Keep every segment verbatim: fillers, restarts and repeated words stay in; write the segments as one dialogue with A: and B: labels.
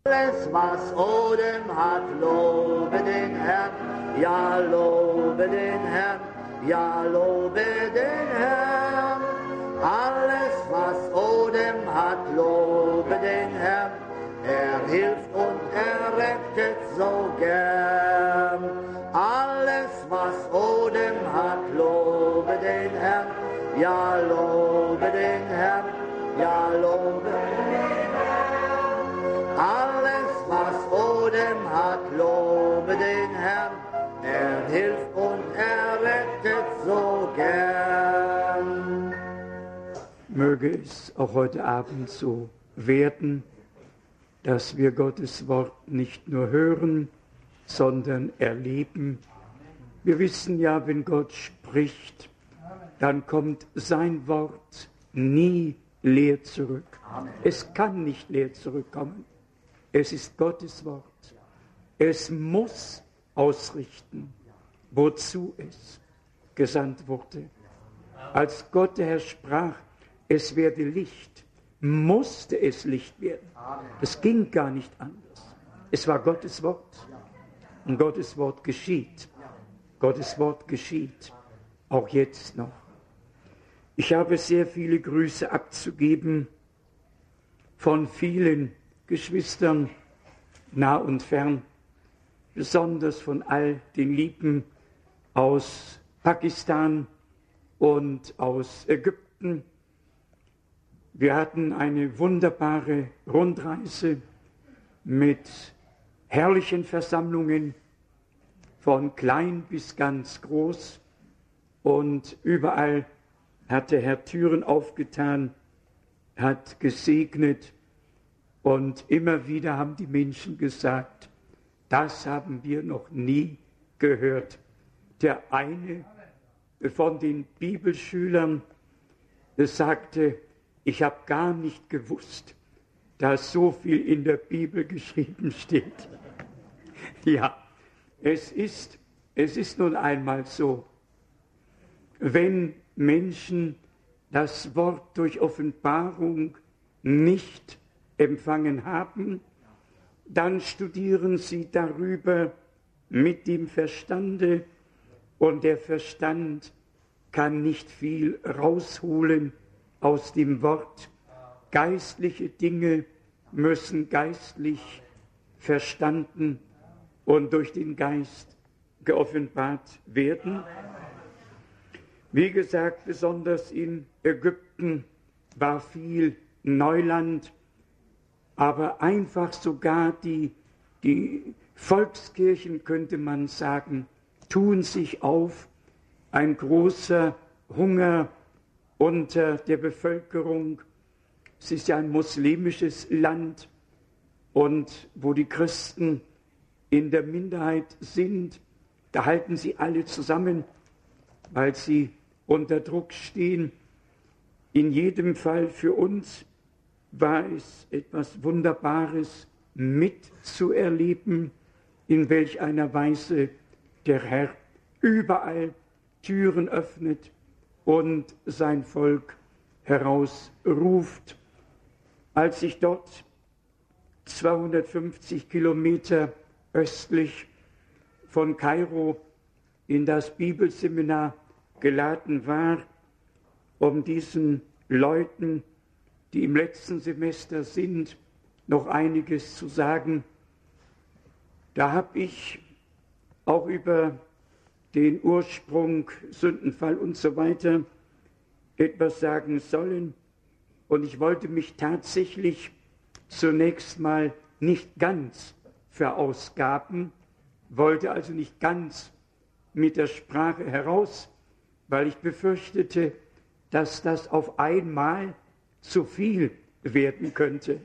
A: Alles, was Odem hat, lobe den Herrn, ja, lobe den Herrn, ja, lobe den Herrn. Alles, was Odem hat, lobe den Herrn, er hilft und er rettet so gern. Alles, was Odem hat, lobe den Herrn, ja, lobe den Herrn, ja, lobe den Herrn. Alles, was Odem hat, lobe den Herrn, er hilft und er rettet so gern.
B: Möge es auch heute Abend so werden, dass wir Gottes Wort nicht nur hören, sondern erleben. Wir wissen ja, wenn Gott spricht, dann kommt sein Wort nie leer zurück. Es kann nicht leer zurückkommen. Es ist Gottes Wort. Es muss ausrichten, wozu es gesandt wurde. Als Gott der Herr sprach, es werde Licht, musste es Licht werden. Das ging gar nicht anders. Es war Gottes Wort. Und Gottes Wort geschieht. Gottes Wort geschieht. Auch jetzt noch. Ich habe sehr viele Grüße abzugeben von vielen Geschwistern, nah und fern, besonders von all den Lieben aus Pakistan und aus Ägypten. Wir hatten eine wunderbare Rundreise mit herrlichen Versammlungen, von klein bis ganz groß, und überall hat der Herr Türen aufgetan, hat gesegnet. Und immer wieder haben die Menschen gesagt, das haben wir noch nie gehört. Der eine von den Bibelschülern sagte, ich habe gar nicht gewusst, dass so viel in der Bibel geschrieben steht. Ja, es ist, es ist nun einmal so, wenn Menschen das Wort durch Offenbarung nicht empfangen haben, dann studieren sie darüber mit dem Verstande, und der Verstand kann nicht viel rausholen aus dem Wort. Geistliche Dinge müssen geistlich verstanden und durch den Geist geoffenbart werden. Wie gesagt, besonders in Ägypten war viel Neuland, aber einfach sogar die, die Volkskirchen, könnte man sagen, tun sich auf. Ein großer Hunger unter der Bevölkerung. Es ist ja ein muslimisches Land, und wo die Christen in der Minderheit sind, da halten sie alle zusammen, weil sie unter Druck stehen. In jedem Fall für uns war es etwas Wunderbares mitzuerleben, in welch einer Weise der Herr überall Türen öffnet und sein Volk herausruft. Als ich dort zweihundertfünfzig Kilometer östlich von Kairo in das Bibelseminar geladen war, um diesen Leuten, die im letzten Semester sind, noch einiges zu sagen, da habe ich auch über den Ursprung, Sündenfall und so weiter etwas sagen sollen. Und ich wollte mich tatsächlich zunächst mal nicht ganz verausgaben, wollte also nicht ganz mit der Sprache heraus, weil ich befürchtete, dass das auf einmal zu viel werden könnte.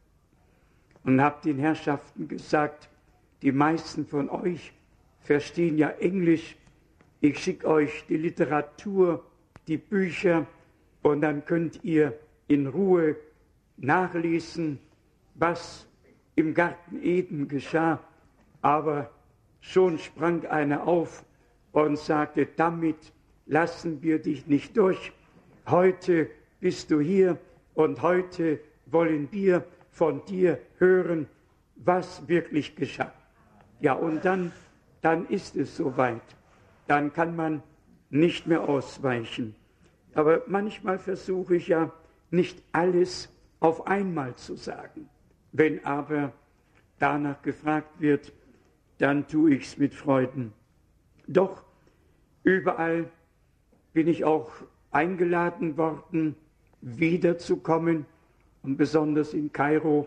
B: Und habe den Herrschaften gesagt, die meisten von euch verstehen ja Englisch, ich schicke euch die Literatur, die Bücher, und dann könnt ihr in Ruhe nachlesen, was im Garten Eden geschah. Aber schon sprang einer auf und sagte, damit lassen wir dich nicht durch. Heute bist du hier und heute wollen wir von dir hören, was wirklich geschah. Ja, und dann, dann ist es soweit. Dann kann man nicht mehr ausweichen. Aber manchmal versuche ich ja nicht alles auf einmal zu sagen. Wenn aber danach gefragt wird, dann tue ich es mit Freuden. Doch überall bin ich auch eingeladen worden, wiederzukommen, und besonders in Kairo.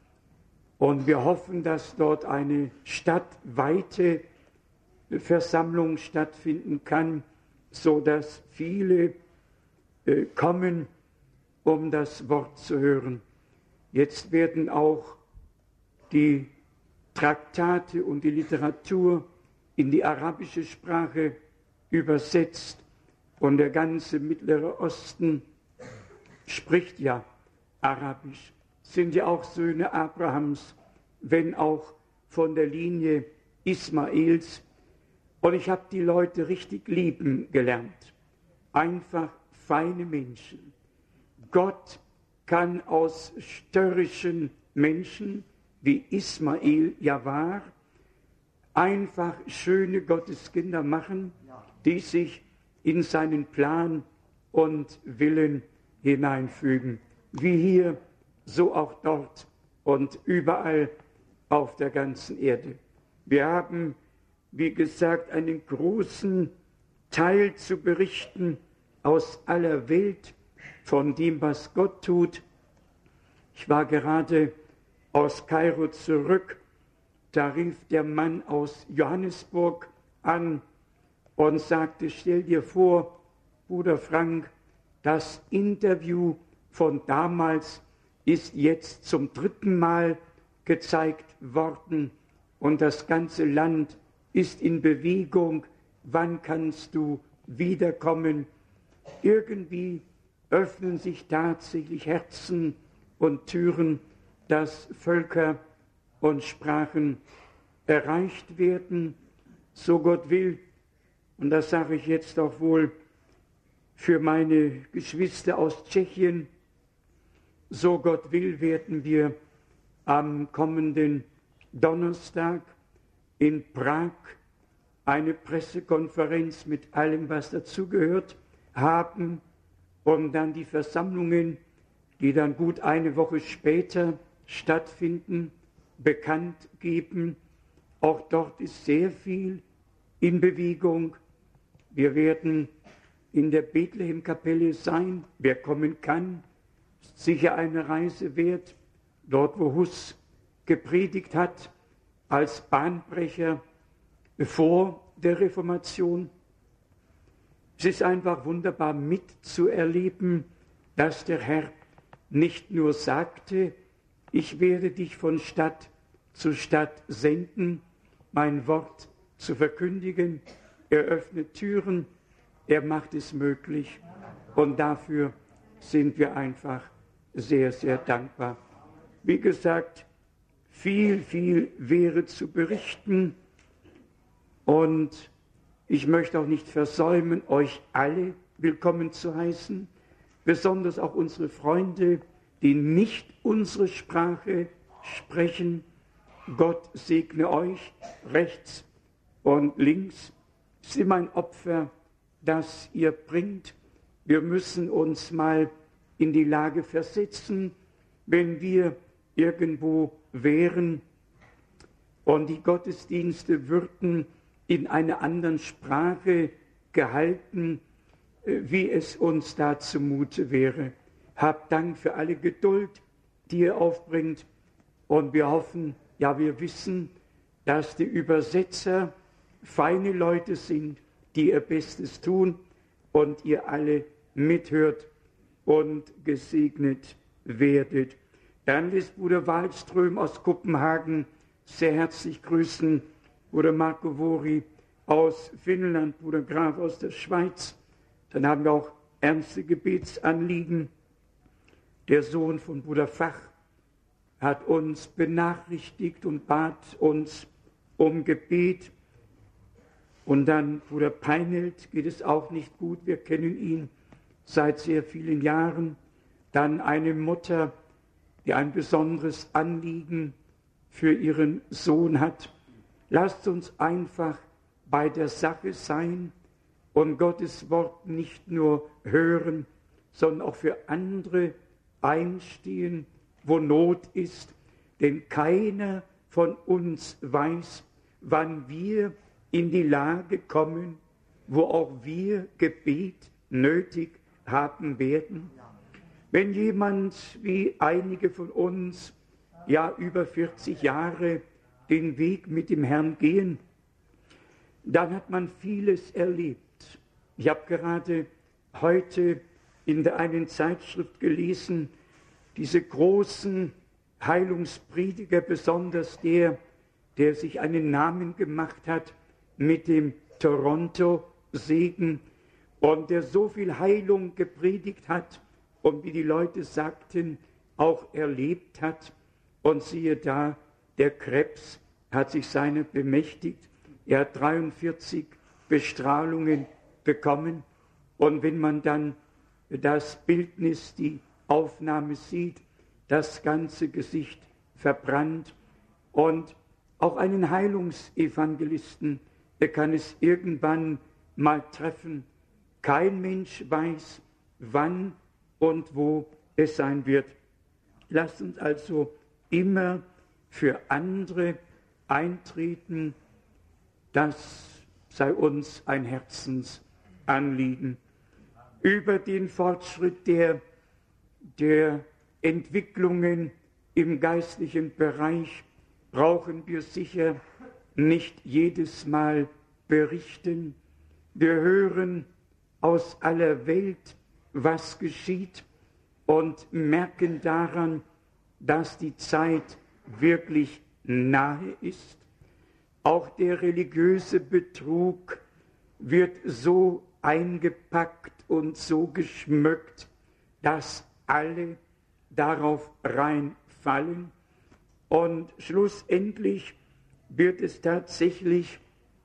B: Und wir hoffen, dass dort eine stadtweite Versammlung stattfinden kann, so dass viele äh, kommen, um das Wort zu hören. Jetzt werden auch die Traktate und die Literatur in die arabische Sprache übersetzt, und der ganze Mittlere Osten spricht ja Arabisch, sind ja auch Söhne Abrahams, wenn auch von der Linie Ismaels. Und ich habe die Leute richtig lieben gelernt. Einfach feine Menschen. Gott kann aus störrischen Menschen, wie Ismael ja war, einfach schöne Gotteskinder machen, die sich in seinen Plan und Willen hineinfügen. Wie hier, so auch dort und überall auf der ganzen Erde. Wir haben, wie gesagt, einen großen Teil zu berichten aus aller Welt, von dem, was Gott tut. Ich war gerade aus Kairo zurück, da rief der Mann aus Johannesburg an und sagte, stell dir vor, Bruder Frank, das Interview von damals ist jetzt zum dritten Mal gezeigt worden und das ganze Land ist in Bewegung. Wann kannst du wiederkommen? Irgendwie öffnen sich tatsächlich Herzen und Türen, dass Völker und Sprachen erreicht werden, so Gott will. Und das sage ich jetzt auch wohl für meine Geschwister aus Tschechien. So Gott will, werden wir am kommenden Donnerstag in Prag eine Pressekonferenz mit allem, was dazugehört, haben und dann die Versammlungen, die dann gut eine Woche später stattfinden, bekannt geben. Auch dort ist sehr viel in Bewegung. Wir werden in der Bethlehem-Kapelle sein. Wer kommen kann, ist sicher eine Reise wert. Dort, wo Hus gepredigt hat, als Bahnbrecher vor der Reformation. Es ist einfach wunderbar mitzuerleben, dass der Herr nicht nur sagte, ich werde dich von Stadt zu Stadt senden, mein Wort zu verkündigen. Er öffnet Türen, er macht es möglich. Und dafür sind wir einfach sehr, sehr dankbar. Wie gesagt, viel, viel wäre zu berichten. Und ich möchte auch nicht versäumen, euch alle willkommen zu heißen, besonders auch unsere Freunde, die nicht unsere Sprache sprechen. Gott segne euch rechts und links. Es ist immer ein Opfer, das ihr bringt. Wir müssen uns mal in die Lage versetzen, wenn wir irgendwo wären und die Gottesdienste würden in einer anderen Sprache gehalten, wie es uns da zumute wäre. Habt Dank für alle Geduld, die ihr aufbringt. Und wir hoffen, ja, wir wissen, dass die Übersetzer feine Leute sind, die ihr Bestes tun und ihr alle mithört und gesegnet werdet. Dann lässt Bruder Wallström aus Kopenhagen sehr herzlich grüßen, Bruder Marco Vori aus Finnland, Bruder Graf aus der Schweiz. Dann haben wir auch ernste Gebetsanliegen. Der Sohn von Bruder Fach hat uns benachrichtigt und bat uns um Gebet. Und dann Bruder Peinelt geht es auch nicht gut. Wir kennen ihn seit sehr vielen Jahren. Dann eine Mutter, die ein besonderes Anliegen für ihren Sohn hat. Lasst uns einfach bei der Sache sein und Gottes Wort nicht nur hören, sondern auch für andere einstehen, wo Not ist. Denn keiner von uns weiß, wann wir in die Lage kommen, wo auch wir Gebet nötig haben werden. Wenn jemand wie einige von uns ja über vierzig Jahre den Weg mit dem Herrn gehen, dann hat man vieles erlebt. Ich habe gerade heute in der einen Zeitschrift gelesen, diese großen Heilungsprediger, besonders der, der sich einen Namen gemacht hat mit dem Toronto-Segen und der so viel Heilung gepredigt hat und wie die Leute sagten, auch erlebt hat. Und siehe da, der Krebs hat sich seiner bemächtigt. Er hat dreiundvierzig Bestrahlungen bekommen. Und wenn man dann das Bildnis, die Aufnahme sieht, das ganze Gesicht verbrannt. Und auch einen Heilungsevangelisten, der kann es irgendwann mal treffen. Kein Mensch weiß, wann und wo es sein wird. Lasst uns also immer für andere eintreten. Das sei uns ein Herzensanliegen. Über den Fortschritt der, der Entwicklungen im geistlichen Bereich brauchen wir sicher nicht jedes Mal berichten. Wir hören aus aller Welt, was geschieht und merken daran, dass die Zeit wirklich nahe ist. Auch der religiöse Betrug wird so eingepackt und so geschmückt, dass alle darauf reinfallen. Und schlussendlich wird es tatsächlich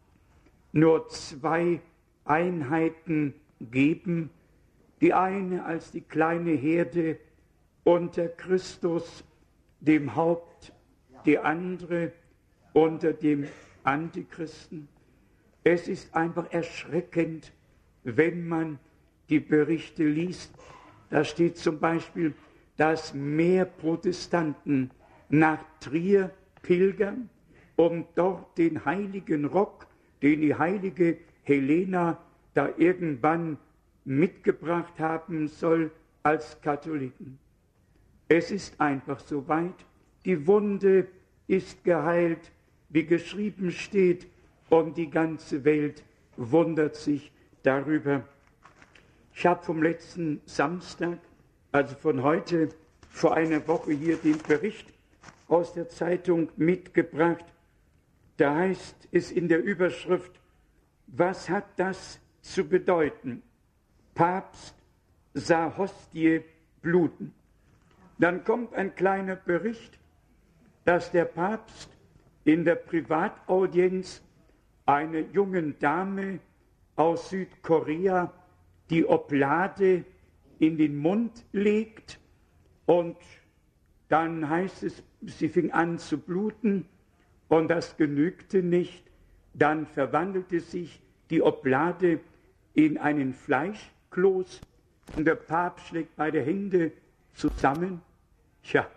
B: nur zwei Einheiten geben. Die eine als die kleine Herde unter Christus, dem Haupt, die andere unter dem Antichristen. Es ist einfach erschreckend, wenn man die Berichte liest. Da steht zum Beispiel, dass mehr Protestanten nach Trier pilgern, um dort den heiligen Rock, den die heilige Helena da irgendwann mitgebracht haben soll, als Katholiken. Es ist einfach so weit. Die Wunde ist geheilt, wie geschrieben steht, und die ganze Welt wundert sich darüber. Ich habe vom letzten Samstag, also von heute, vor einer Woche hier den Bericht aus der Zeitung mitgebracht. Da heißt es in der Überschrift, was hat das zu bedeuten? Papst sah Hostie bluten. Dann kommt ein kleiner Bericht, dass der Papst in der Privataudienz einer jungen Dame aus Südkorea die Oblade in den Mund legt und dann heißt es, sie fing an zu bluten und das genügte nicht. Dann verwandelte sich die Oblade in einen Fleischkloß und der Papst schlägt beide Hände zusammen. Tja,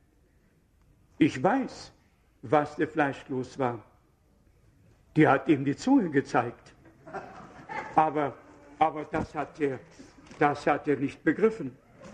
B: ich weiß, was der Fleischkloß war. Die hat ihm die Zunge gezeigt. Aber, aber das hat er, das hat er nicht begriffen.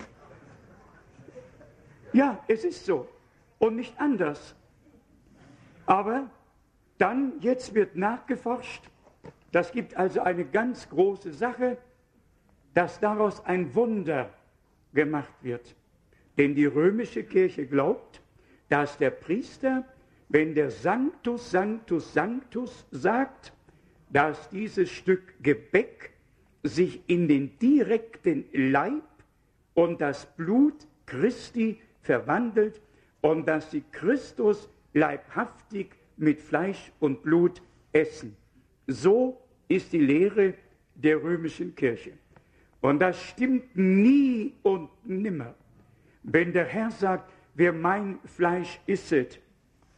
B: Ja, es ist so und nicht anders. Aber dann, jetzt wird nachgeforscht, das gibt also eine ganz große Sache, dass daraus ein Wunder gemacht wird. Denn die römische Kirche glaubt, dass der Priester, wenn der Sanctus, Sanctus, Sanctus sagt, dass dieses Stück Gebäck sich in den direkten Leib und das Blut Christi verwandelt und dass sie Christus leibhaftig mit Fleisch und Blut essen. So ist die Lehre der römischen Kirche. Und das stimmt nie und nimmer. Wenn der Herr sagt, wer mein Fleisch isset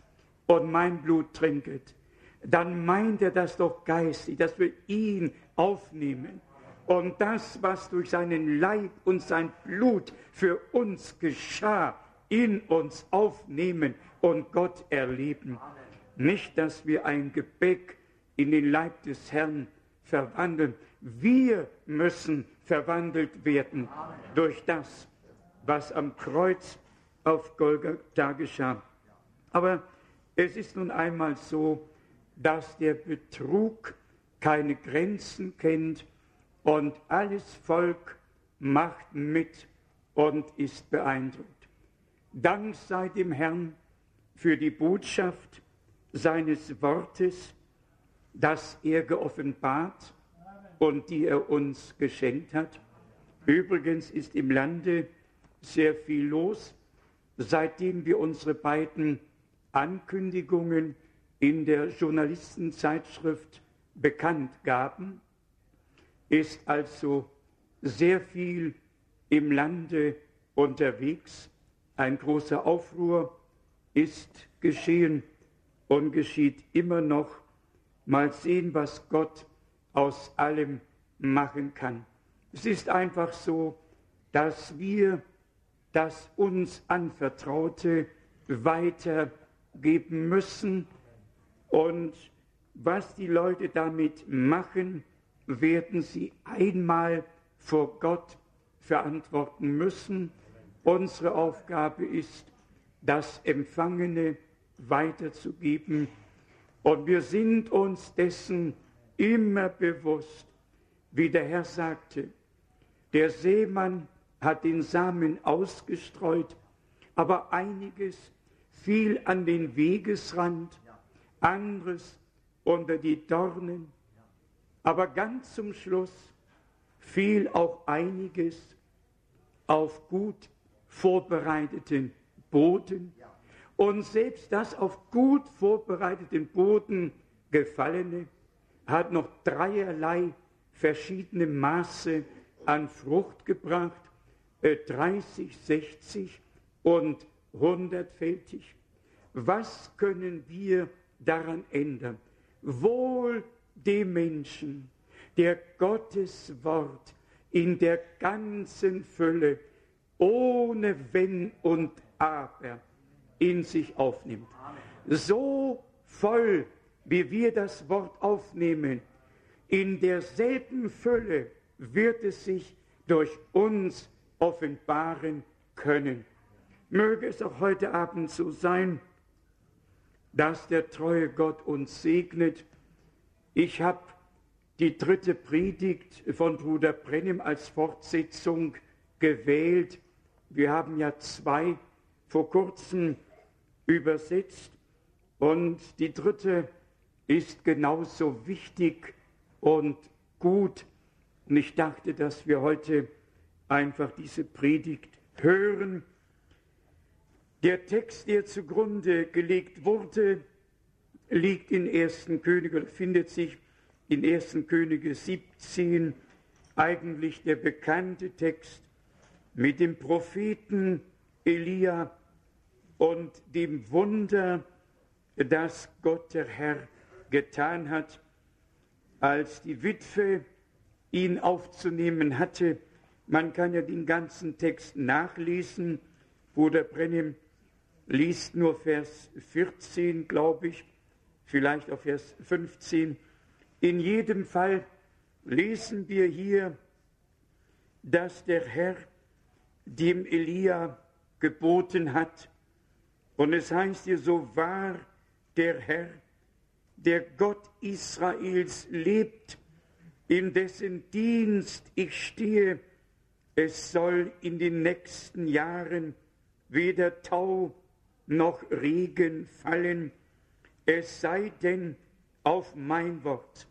B: und mein Blut trinket, dann meint er das doch geistig, dass wir ihn aufnehmen und das, was durch seinen Leib und sein Blut für uns geschah, in uns aufnehmen und Gott erleben. Nicht, dass wir ein Gebäck in den Leib des Herrn verwandeln. Wir müssen verwandelt werden durch das, was am Kreuz auf Golgatha geschah. Aber es ist nun einmal so, dass der Betrug keine Grenzen kennt und alles Volk macht mit und ist beeindruckt. Dank sei dem Herrn für die Botschaft seines Wortes, das er geoffenbart und die er uns geschenkt hat. Übrigens ist im Lande sehr viel los, seitdem wir unsere beiden Ankündigungen in der Journalistenzeitschrift bekannt gaben, ist also sehr viel im Lande unterwegs. Ein großer Aufruhr ist geschehen und geschieht immer noch. Mal sehen, was Gott aus allem machen kann. Es ist einfach so, dass wir das uns Anvertraute weitergeben müssen. Und was die Leute damit machen, werden sie einmal vor Gott verantworten müssen. Unsere Aufgabe ist, das Empfangene weiterzugeben. Und wir sind uns dessen immer bewusst, wie der Herr sagte, der Sämann hat den Samen ausgestreut, aber einiges fiel an den Wegesrand, anderes unter die Dornen, aber ganz zum Schluss fiel auch einiges auf gut vorbereiteten Boden. Und selbst das auf gut vorbereiteten Boden gefallene hat noch dreierlei verschiedene Maße an Frucht gebracht, dreißig, sechzig und hundertfältig. Was können wir daran ändern? Wohl dem Menschen, der Gottes Wort in der ganzen Fülle, ohne Wenn und Aber, in sich aufnimmt. So voll, wie wir das Wort aufnehmen, in derselben Fülle wird es sich durch uns offenbaren können. Möge es auch heute Abend so sein, dass der treue Gott uns segnet. Ich habe die dritte Predigt von Bruder Brennim als Fortsetzung gewählt. Wir haben ja zwei vor kurzem übersetzt und die dritte ist genauso wichtig und gut. Und ich dachte, dass wir heute einfach diese Predigt hören. Der Text, der zugrunde gelegt wurde, liegt in ersten Könige, findet sich in ersten Könige siebzehn, eigentlich der bekannte Text mit dem Propheten Elia und dem Wunder, das Gott der Herr getan hat, als die Witwe ihn aufzunehmen hatte. Man kann ja den ganzen Text nachlesen. Bruder Brennim liest nur Vers vierzehn, glaube ich, vielleicht auch Vers fünfzehn. In jedem Fall lesen wir hier, dass der Herr dem Elia geboten hat. Und es heißt hier, so wahr der Herr, der Gott Israels lebt, in dessen Dienst ich stehe, es soll in den nächsten Jahren weder Tau noch Regen fallen, es sei denn auf mein Wort.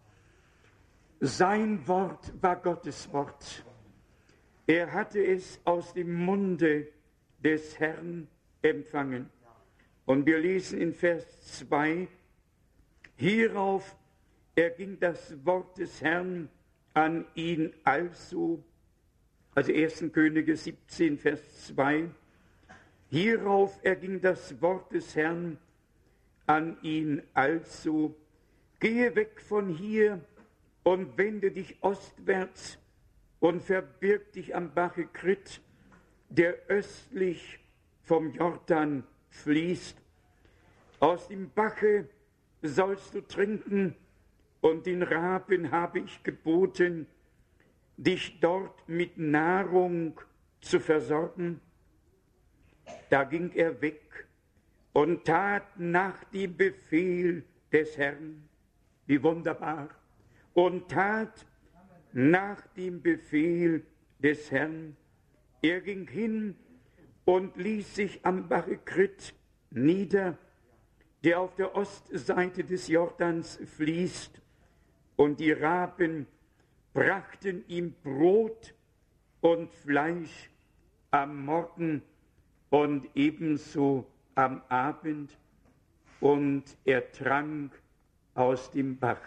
B: Sein Wort war Gottes Wort. Er hatte es aus dem Munde des Herrn empfangen. Und wir lesen in Vers zwei, hierauf erging das Wort des Herrn an ihn also, also ersten Könige siebzehn, Vers zwei, hierauf erging das Wort des Herrn an ihn also: Gehe weg von hier und wende dich ostwärts und verbirg dich am Bache Krit, der östlich vom Jordan fließt. Aus dem Bache sollst du trinken, und den Raben habe ich geboten, dich dort mit Nahrung zu versorgen. Da ging er weg und tat nach dem Befehl des Herrn. Wie wunderbar. Und tat nach dem Befehl des Herrn. Er ging hin und ließ sich am Bache Krit nieder, der auf der Ostseite des Jordans fließt, und die Raben brachten ihm Brot und Fleisch am Morgen und ebenso am Abend, und er trank aus dem Bach.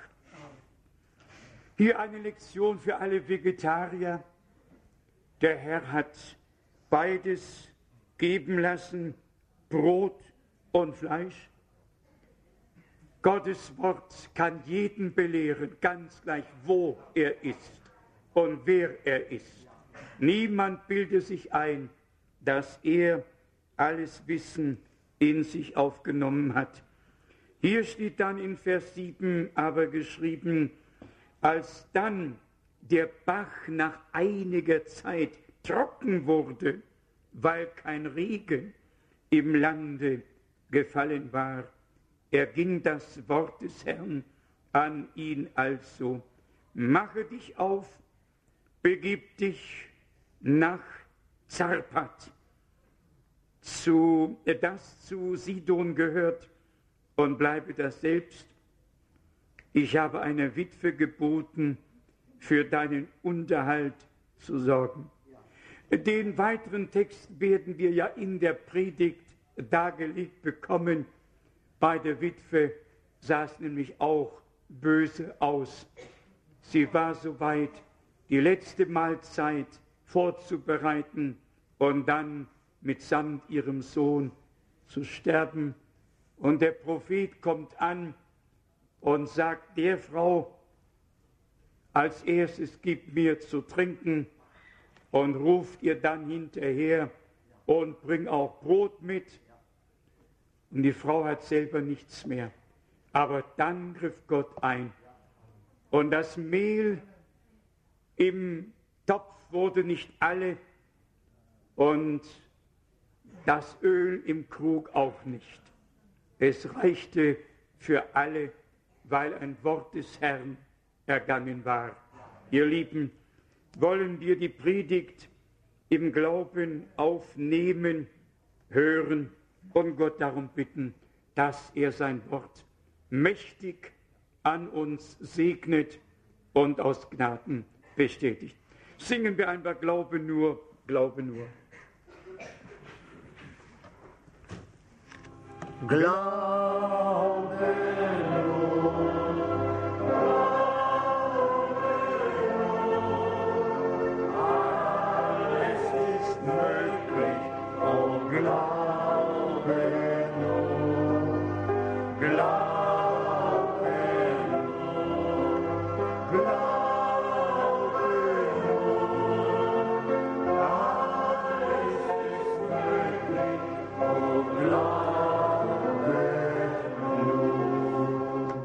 B: Hier eine Lektion für alle Vegetarier. Der Herr hat beides geben lassen, Brot und Fleisch. Gottes Wort kann jeden belehren, ganz gleich, wo er ist und wer er ist. Niemand bilde sich ein, dass er alles Wissen in sich aufgenommen hat. Hier steht dann in Vers sieben aber geschrieben: Als dann der Bach nach einiger Zeit trocken wurde, weil kein Regen im Lande gefallen war, erging das Wort des Herrn an ihn also: Mache dich auf, begib dich nach Zarpat, zu, das zu Sidon gehört, und bleibe das selbst. Ich habe einer Witwe geboten, für deinen Unterhalt zu sorgen. Den weiteren Text werden wir ja in der Predigt dargelegt bekommen. Bei der Witwe sah es nämlich auch böse aus. Sie war soweit, die letzte Mahlzeit vorzubereiten und dann mitsamt ihrem Sohn zu sterben. Und der Prophet kommt an und sagt der Frau als erstes: Gib mir zu trinken, und ruft ihr dann hinterher und bring auch Brot mit. Und die Frau hat selber nichts mehr. Aber dann griff Gott ein. Und das Mehl im Topf wurde nicht alle und das Öl im Krug auch nicht. Es reichte für alle, weil ein Wort des Herrn ergangen war. Ihr Lieben, wollen wir die Predigt im Glauben aufnehmen, hören und Gott darum bitten, dass er sein Wort mächtig an uns segnet und aus Gnaden bestätigt. Singen wir einfach: Glaube nur, Glaube nur.
A: Glaube nur. Alles ist möglich, oh glaube nur, glaube nur, glaube nur, alles ist möglich, oh glaube nur.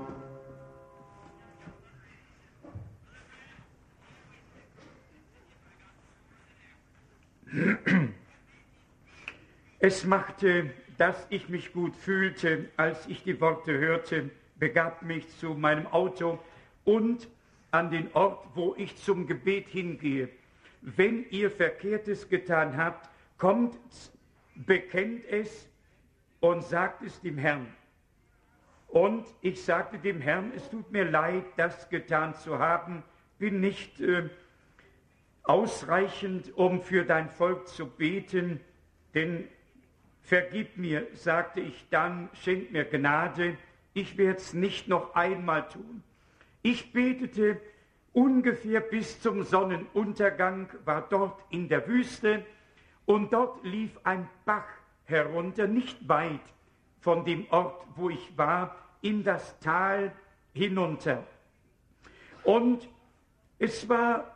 B: Es machte, dass ich mich gut fühlte, als ich die Worte hörte, begab mich zu meinem Auto und an den Ort, wo ich zum Gebet hingehe. Wenn ihr Verkehrtes getan habt, kommt, bekennt es und sagt es dem Herrn. Und ich sagte dem Herrn: Es tut mir leid, das getan zu haben, bin nicht äh, ausreichend, um für dein Volk zu beten, denn vergib mir, sagte ich dann, schenk mir Gnade, ich werde es nicht noch einmal tun. Ich betete ungefähr bis zum Sonnenuntergang, war dort in der Wüste, und dort lief ein Bach herunter, nicht weit von dem Ort, wo ich war, in das Tal hinunter. Und es war,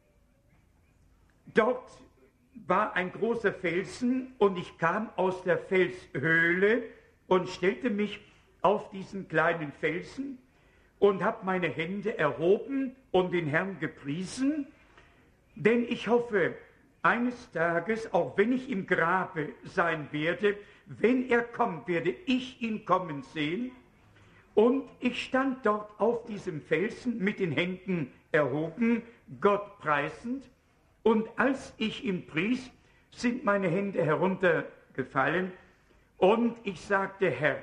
B: dort war ein großer Felsen und ich kam aus der Felshöhle und stellte mich auf diesen kleinen Felsen und habe meine Hände erhoben und den Herrn gepriesen, denn ich hoffe, eines Tages, auch wenn ich im Grabe sein werde, wenn er kommt, werde ich ihn kommen sehen. Und ich stand dort auf diesem Felsen mit den Händen erhoben, Gott preisend. Und als ich ihn pries, sind meine Hände heruntergefallen und ich sagte, Herr,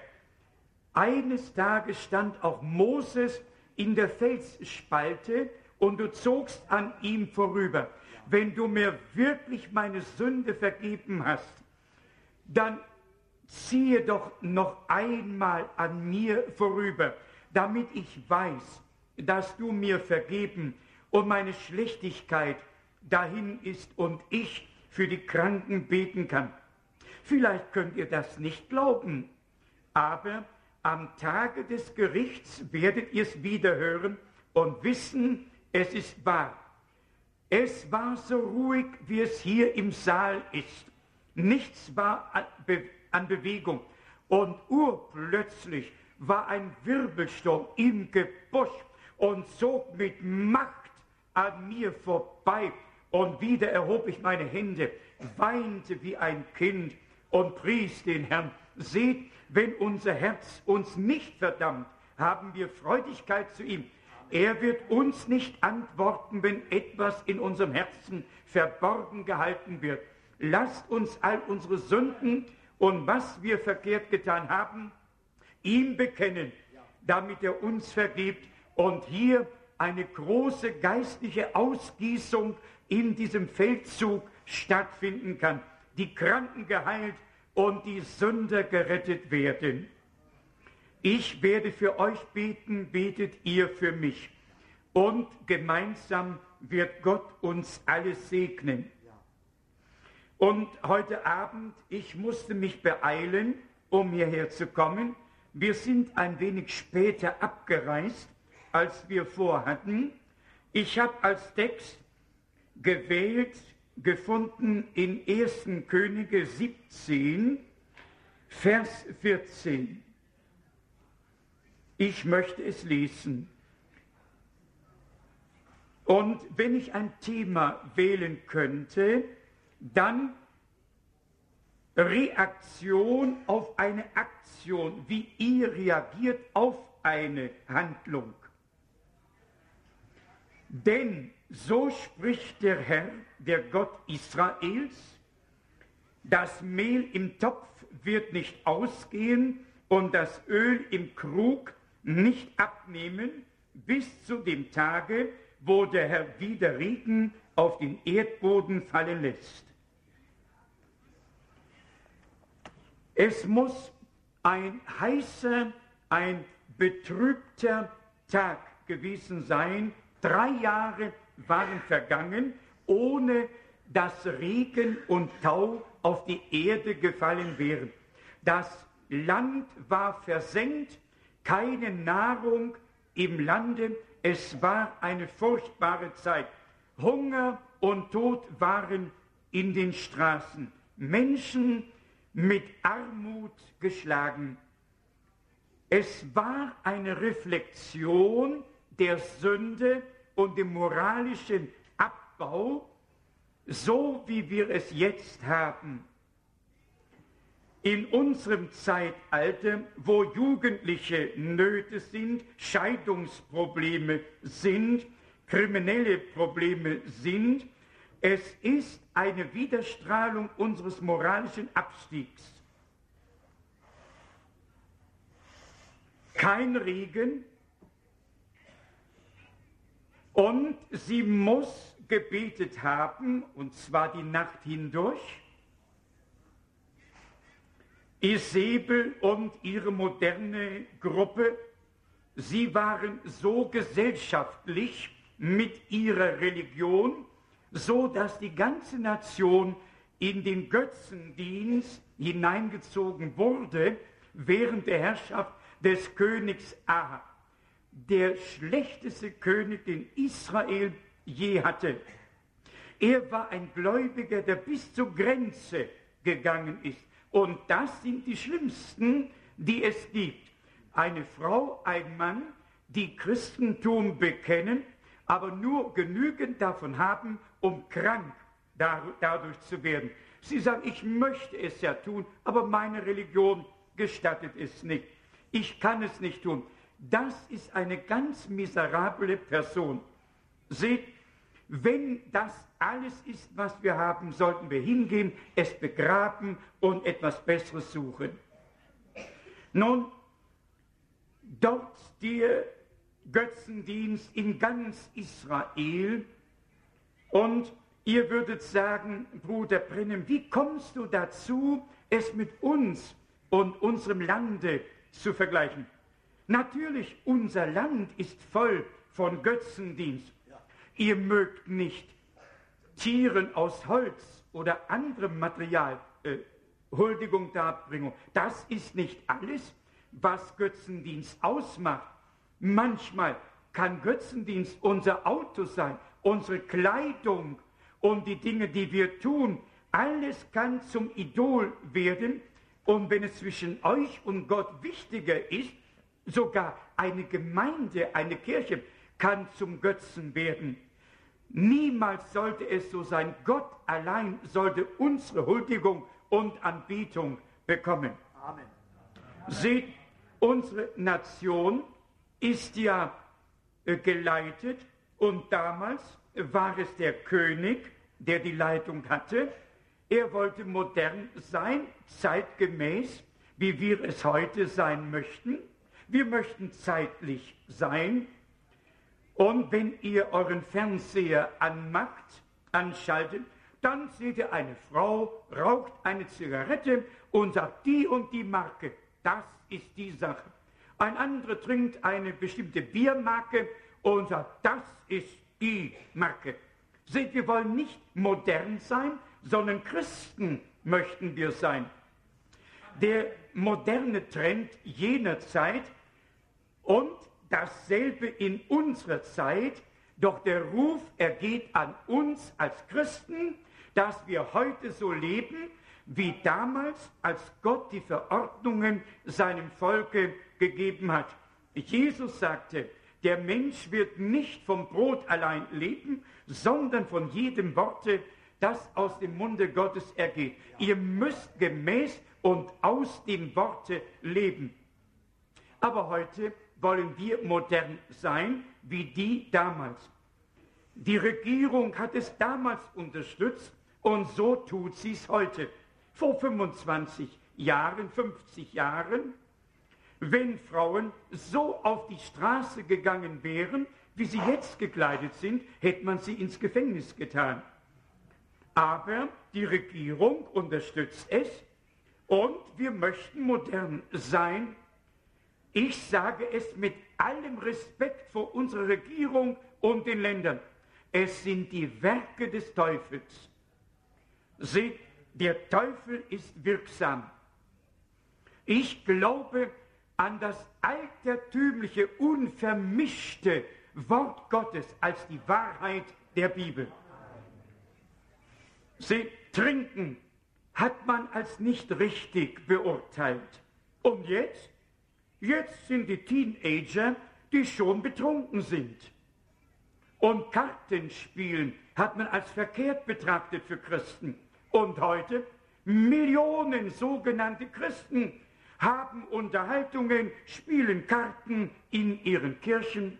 B: eines Tages stand auch Moses in der Felsspalte und du zogst an ihm vorüber. Wenn du mir wirklich meine Sünde vergeben hast, dann ziehe doch noch einmal an mir vorüber, damit ich weiß, dass du mir vergeben und meine Schlechtigkeit dahin ist und ich für die Kranken beten kann. Vielleicht könnt ihr das nicht glauben, aber am Tage des Gerichts werdet ihr es wieder hören und wissen, es ist wahr. Es war so ruhig, wie es hier im Saal ist. Nichts war an Bewegung. Und urplötzlich war ein Wirbelsturm im Gebüsch und zog mit Macht an mir vorbei. Und wieder erhob ich meine Hände, weinte wie ein Kind und pries den Herrn. Seht, wenn unser Herz uns nicht verdammt, haben wir Freudigkeit zu ihm. Er wird uns nicht antworten, wenn etwas in unserem Herzen verborgen gehalten wird. Lasst uns all unsere Sünden und was wir verkehrt getan haben, ihm bekennen, damit er uns vergibt und hier eine große geistliche Ausgießung in diesem Feldzug stattfinden kann. Die Kranken geheilt und die Sünder gerettet werden. Ich werde für euch beten, betet ihr für mich. Und gemeinsam wird Gott uns alle segnen. Und heute Abend, ich musste mich beeilen, um hierher zu kommen. Wir sind ein wenig später abgereist, als wir vorhatten. Ich habe als Text gewählt, gefunden in ersten Könige siebzehn, Vers vierzehn. Ich möchte es lesen. Und wenn ich ein Thema wählen könnte, dann Reaktion auf eine Aktion, wie ihr reagiert auf eine Handlung. Denn so spricht der Herr, der Gott Israels, das Mehl im Topf wird nicht ausgehen und das Öl im Krug nicht abnehmen, bis zu dem Tage, wo der Herr wieder Regen auf den Erdboden fallen lässt. Es muss ein heißer, ein betrübter Tag gewesen sein. Drei Jahre waren vergangen, ohne dass Regen und Tau auf die Erde gefallen wären. Das Land war versenkt, keine Nahrung im Lande, es war eine furchtbare Zeit. Hunger und Tod waren in den Straßen, Menschen mit Armut geschlagen. Es war eine Reflexion der Sünde und dem moralischen Abbau, so wie wir es jetzt haben. In unserem Zeitalter, wo Jugendliche Nöte sind, Scheidungsprobleme sind, kriminelle Probleme sind, es ist eine Widerstrahlung unseres moralischen Abstiegs. Kein Regen und sie muss gebetet haben, und zwar die Nacht hindurch. Isabel und ihre moderne Gruppe, sie waren so gesellschaftlich mit ihrer Religion, so dass die ganze Nation in den Götzendienst hineingezogen wurde, während der Herrschaft des Königs Ahab, der schlechteste König, den Israel je hatte. Er war ein Gläubiger, der bis zur Grenze gegangen ist. Und das sind die schlimmsten, die es gibt. Eine Frau, ein Mann, die Christentum bekennen, aber nur genügend davon haben, um krank dadurch zu werden. Sie sagen, ich möchte es ja tun, aber meine Religion gestattet es nicht. Ich kann es nicht tun. Das ist eine ganz miserable Person. Seht, wenn das alles ist, was wir haben, sollten wir hingehen, es begraben und etwas Besseres suchen. Nun, dort der Götzendienst in ganz Israel, und ihr würdet sagen, Bruder Brennem, wie kommst du dazu, es mit uns und unserem Lande zu vergleichen? Natürlich, unser Land ist voll von Götzendienst. Ihr mögt nicht Tieren aus Holz oder anderem Material äh, Huldigung darbringen. Das ist nicht alles, was Götzendienst ausmacht. Manchmal kann Götzendienst unser Auto sein, unsere Kleidung und die Dinge, die wir tun. Alles kann zum Idol werden. Und wenn es zwischen euch und Gott wichtiger ist, sogar eine Gemeinde, eine Kirche kann zum Götzen werden. Niemals sollte es so sein. Gott allein sollte unsere Huldigung und Anbetung bekommen.
C: Amen.
B: Seht, unsere Nation ist ja äh, geleitet, und damals war es der König, der die Leitung hatte. Er wollte modern sein, zeitgemäß, wie wir es heute sein möchten. Wir möchten zeitlich sein. Und wenn ihr euren Fernseher anmacht, anschaltet, dann seht ihr eine Frau, raucht eine Zigarette und sagt, die und die Marke, das ist die Sache. Ein anderer trinkt eine bestimmte Biermarke und sagt, das ist die Marke. Seht, wir wollen nicht modern sein, sondern Christen möchten wir sein. Der moderne Trend jener Zeit und dasselbe in unserer Zeit, doch der Ruf ergeht an uns als Christen, dass wir heute so leben, wie damals, als Gott die Verordnungen seinem Volke gegeben hat. Jesus sagte, der Mensch wird nicht vom Brot allein leben, sondern von jedem Worte, das aus dem Munde Gottes ergeht. Ihr müsst gemäß und aus dem Worte leben. Aber heute wollen wir modern sein, wie die damals. Die Regierung hat es damals unterstützt und so tut sie es heute. Vor fünfundzwanzig Jahren, fünfzig Jahren, wenn Frauen so auf die Straße gegangen wären, wie sie jetzt gekleidet sind, hätte man sie ins Gefängnis getan. Aber die Regierung unterstützt es und wir möchten modern sein. Ich sage es mit allem Respekt vor unserer Regierung und den Ländern. Es sind die Werke des Teufels. Seht, der Teufel ist wirksam. Ich glaube an das altertümliche, unvermischte Wort Gottes als die Wahrheit der Bibel. Seht, trinken hat man als nicht richtig beurteilt. Und jetzt? Jetzt sind die Teenager, die schon betrunken sind. Und Kartenspielen hat man als verkehrt betrachtet für Christen. Und heute, Millionen sogenannte Christen haben Unterhaltungen, spielen Karten in ihren Kirchen.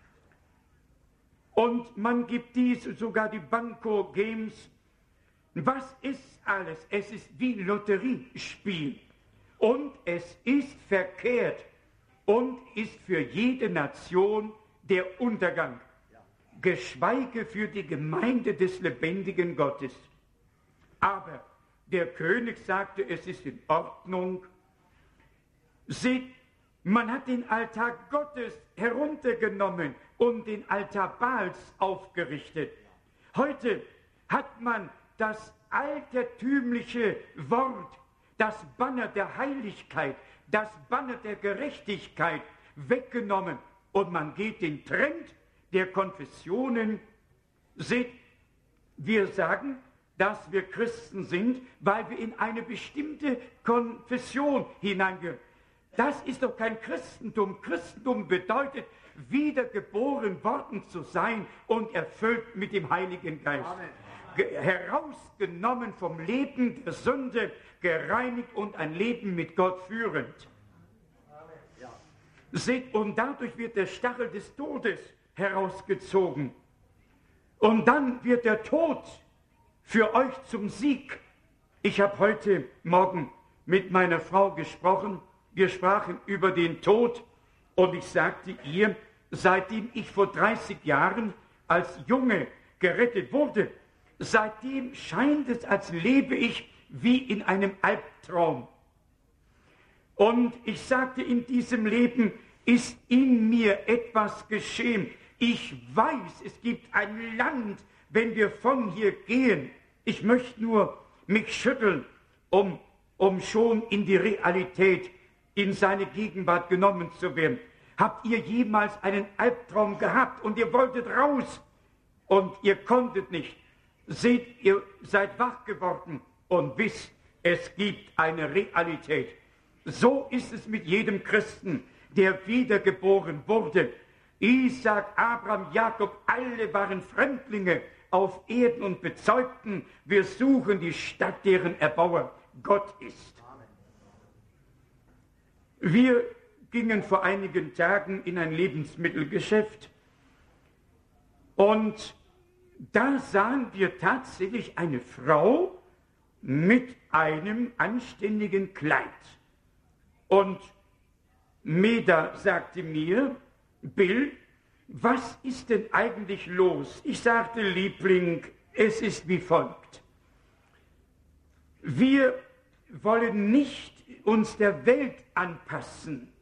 B: Und man gibt dies, sogar die Banco Games. Was ist alles? Es ist wie Lotteriespiel. Und es ist verkehrt und ist für jede Nation der Untergang, geschweige für die Gemeinde des lebendigen Gottes. Aber der König sagte, es ist in Ordnung. Seht, man hat den Altar Gottes heruntergenommen und den Altar Baals aufgerichtet. Heute hat man das altertümliche Wort, das Banner der Heiligkeit, das Banner der Gerechtigkeit weggenommen und man geht den Trend der Konfessionen. Seht, wir sagen, dass wir Christen sind, weil wir in eine bestimmte Konfession hineingehören. Das ist doch kein Christentum. Christentum bedeutet, wiedergeboren worden zu sein und erfüllt mit dem Heiligen Geist. Ge- herausgenommen vom Leben der Sünde, gereinigt und ein Leben mit Gott führend. Seht, und dadurch wird der Stachel des Todes herausgezogen. Und dann wird der Tod für euch zum Sieg. Ich habe heute Morgen mit meiner Frau gesprochen. Wir sprachen über den Tod und ich sagte ihr, seitdem ich vor dreißig Jahren als Junge gerettet wurde, seitdem scheint es, als lebe ich wie in einem Albtraum. Und ich sagte, in diesem Leben ist in mir etwas geschehen. Ich weiß, es gibt ein Land, wenn wir von hier gehen. Ich möchte nur mich schütteln, um, um schon in die Realität, in seine Gegenwart genommen zu werden. Habt ihr jemals einen Albtraum gehabt und ihr wolltet raus und ihr konntet nicht? Seht, ihr seid wach geworden und wisst, es gibt eine Realität. So ist es mit jedem Christen, der wiedergeboren wurde. Isaac, Abraham, Jakob, alle waren Fremdlinge auf Erden und bezeugten, wir suchen die Stadt, deren Erbauer Gott ist. Wir gingen vor einigen Tagen in ein Lebensmittelgeschäft und da sahen wir tatsächlich eine Frau mit einem anständigen Kleid. Und Meda sagte mir, Bill, was ist denn eigentlich los? Ich sagte, Liebling, es ist wie folgt. Wir wollen nicht uns der Welt anpassen.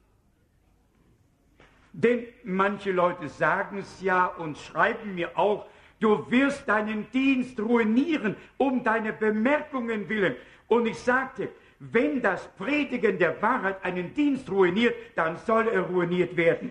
B: Denn manche Leute sagen es ja und schreiben mir auch, du wirst deinen Dienst ruinieren um deine Bemerkungen willen. Und ich sagte, wenn das Predigen der Wahrheit einen Dienst ruiniert, dann soll er ruiniert werden.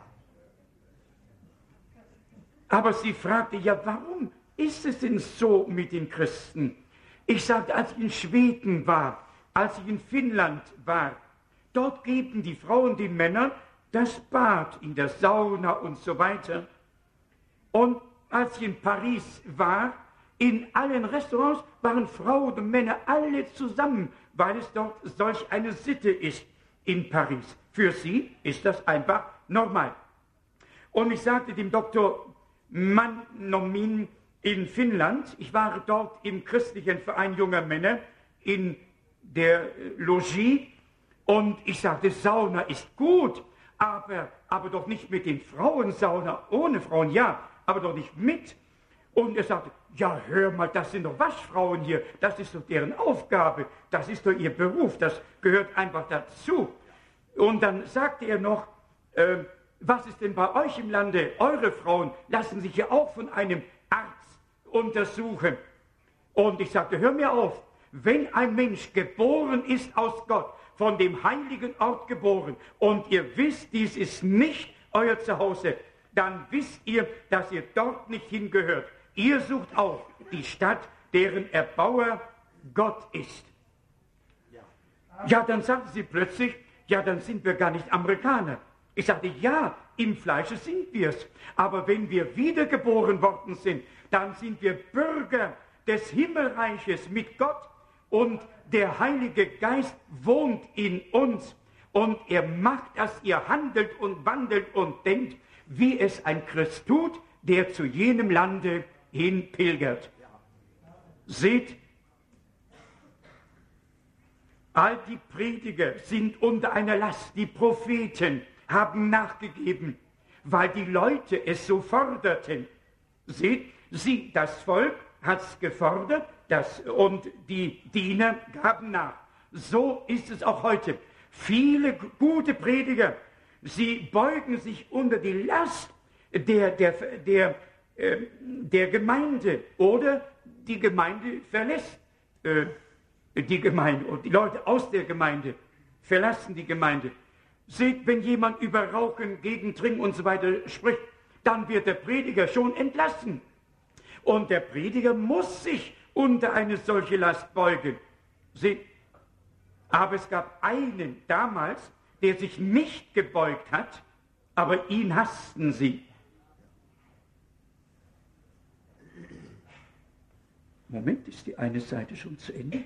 B: Aber sie fragte, ja, warum ist es denn so mit den Christen? Ich sagte, als ich in Schweden war, als ich in Finnland war, dort geben die Frauen den Männern das Bad in der Sauna und so weiter. Und als ich in Paris war, in allen Restaurants waren Frauen und Männer alle zusammen, weil es dort solch eine Sitte ist in Paris. Für sie ist das einfach normal. Und ich sagte dem Doktor Mannomin in Finnland, ich war dort im christlichen Verein junger Männer in der Logis und ich sagte, Sauna ist gut, aber, aber doch nicht mit den Frauen, Sauna ohne Frauen, ja, aber doch nicht mit. Und er sagte, ja, hör mal, das sind doch Waschfrauen hier, das ist doch deren Aufgabe, das ist doch ihr Beruf, das gehört einfach dazu. Und dann sagte er noch, äh, was ist denn bei euch im Lande? Eure Frauen lassen sich ja auch von einem Arzt untersuchen. Und ich sagte, hör mir auf, wenn ein Mensch geboren ist aus Gott, von dem heiligen Ort geboren, und ihr wisst, dies ist nicht euer Zuhause, dann wisst ihr, dass ihr dort nicht hingehört. Ihr sucht auch die Stadt, deren Erbauer Gott ist. Ja, dann sagte sie plötzlich, ja, dann sind wir gar nicht Amerikaner. Ich sagte, ja, im Fleische sind wir es. Aber wenn wir wiedergeboren worden sind, dann sind wir Bürger des Himmelreiches mit Gott. Und der Heilige Geist wohnt in uns. Und er macht, dass ihr handelt und wandelt und denkt, wie es ein Christ tut, der zu jenem Lande hin pilgert. Seht, all die Prediger sind unter einer Last, die Propheten haben nachgegeben, weil die Leute es so forderten. Seht, sie, das Volk hat es gefordert das, und die Diener gaben nach. So ist es auch heute. Viele gute Prediger, sie beugen sich unter die Last der, der, der, äh, der Gemeinde oder die Gemeinde verlässt äh, die Gemeinde und die Leute aus der Gemeinde verlassen die Gemeinde. Seht, wenn jemand über Rauchen, gegen Trinken und so weiter spricht, dann wird der Prediger schon entlassen. Und der Prediger muss sich unter eine solche Last beugen. Seht, aber es gab einen damals, der sich nicht gebeugt hat, aber ihn hassten sie. Moment, ist die eine Seite schon zu Ende?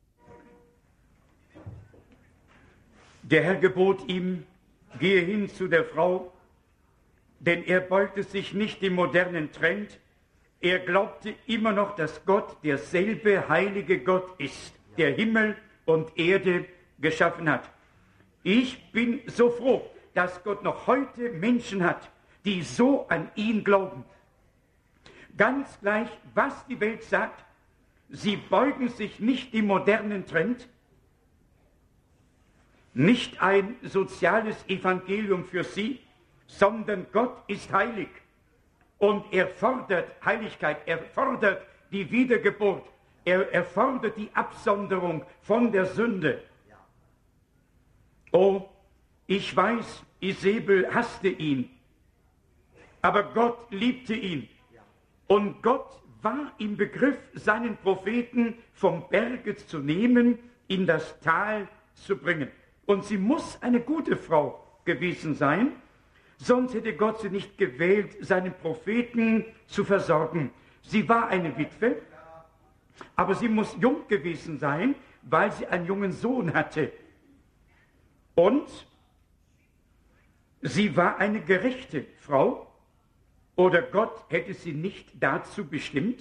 B: Der Herr gebot ihm, gehe hin zu der Frau, denn er beugte sich nicht dem modernen Trend. Er glaubte immer noch, dass Gott derselbe heilige Gott ist, der Himmel und Erde geschaffen hat. Ich bin so froh, dass Gott noch heute Menschen hat, die so an ihn glauben. Ganz gleich, was die Welt sagt, sie beugen sich nicht dem modernen Trend, nicht ein soziales Evangelium für sie, sondern Gott ist heilig und er fordert Heiligkeit, er fordert die Wiedergeburt, er, er fordert die Absonderung von der Sünde. Oh, ich weiß, Isabel hasste ihn, aber Gott liebte ihn und Gott war im Begriff, seinen Propheten vom Berge zu nehmen, in das Tal zu bringen. Und sie muss eine gute Frau gewesen sein, sonst hätte Gott sie nicht gewählt, seinen Propheten zu versorgen. Sie war eine Witwe, aber sie muss jung gewesen sein, weil sie einen jungen Sohn hatte. Und sie war eine gerechte Frau, oder Gott hätte sie nicht dazu bestimmt.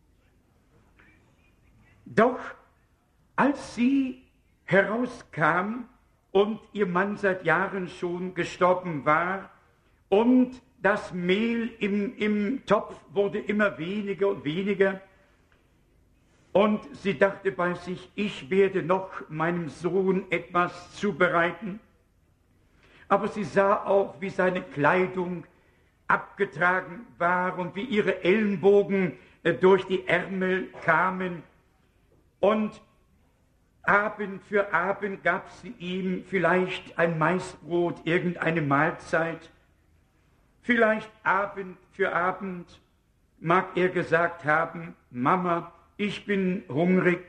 B: Doch als sie herauskam und ihr Mann seit Jahren schon gestorben war und das Mehl im, im Topf wurde immer weniger und weniger und sie dachte bei sich, ich werde noch meinem Sohn etwas zubereiten. Aber sie sah auch, wie seine Kleidung abgetragen war und wie ihre Ellenbogen durch die Ärmel kamen. Und Abend für Abend gab sie ihm vielleicht ein Maisbrot, irgendeine Mahlzeit. Vielleicht Abend für Abend mag er gesagt haben, Mama, ich bin hungrig.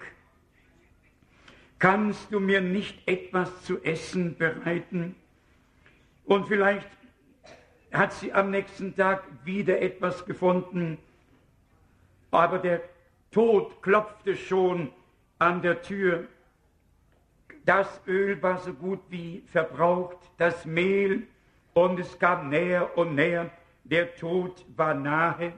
B: Kannst du mir nicht etwas zu essen bereiten? Und vielleicht hat sie am nächsten Tag wieder etwas gefunden, aber der Tod klopfte schon an der Tür. Das Öl war so gut wie verbraucht, das Mehl, und es kam näher und näher, der Tod war nahe.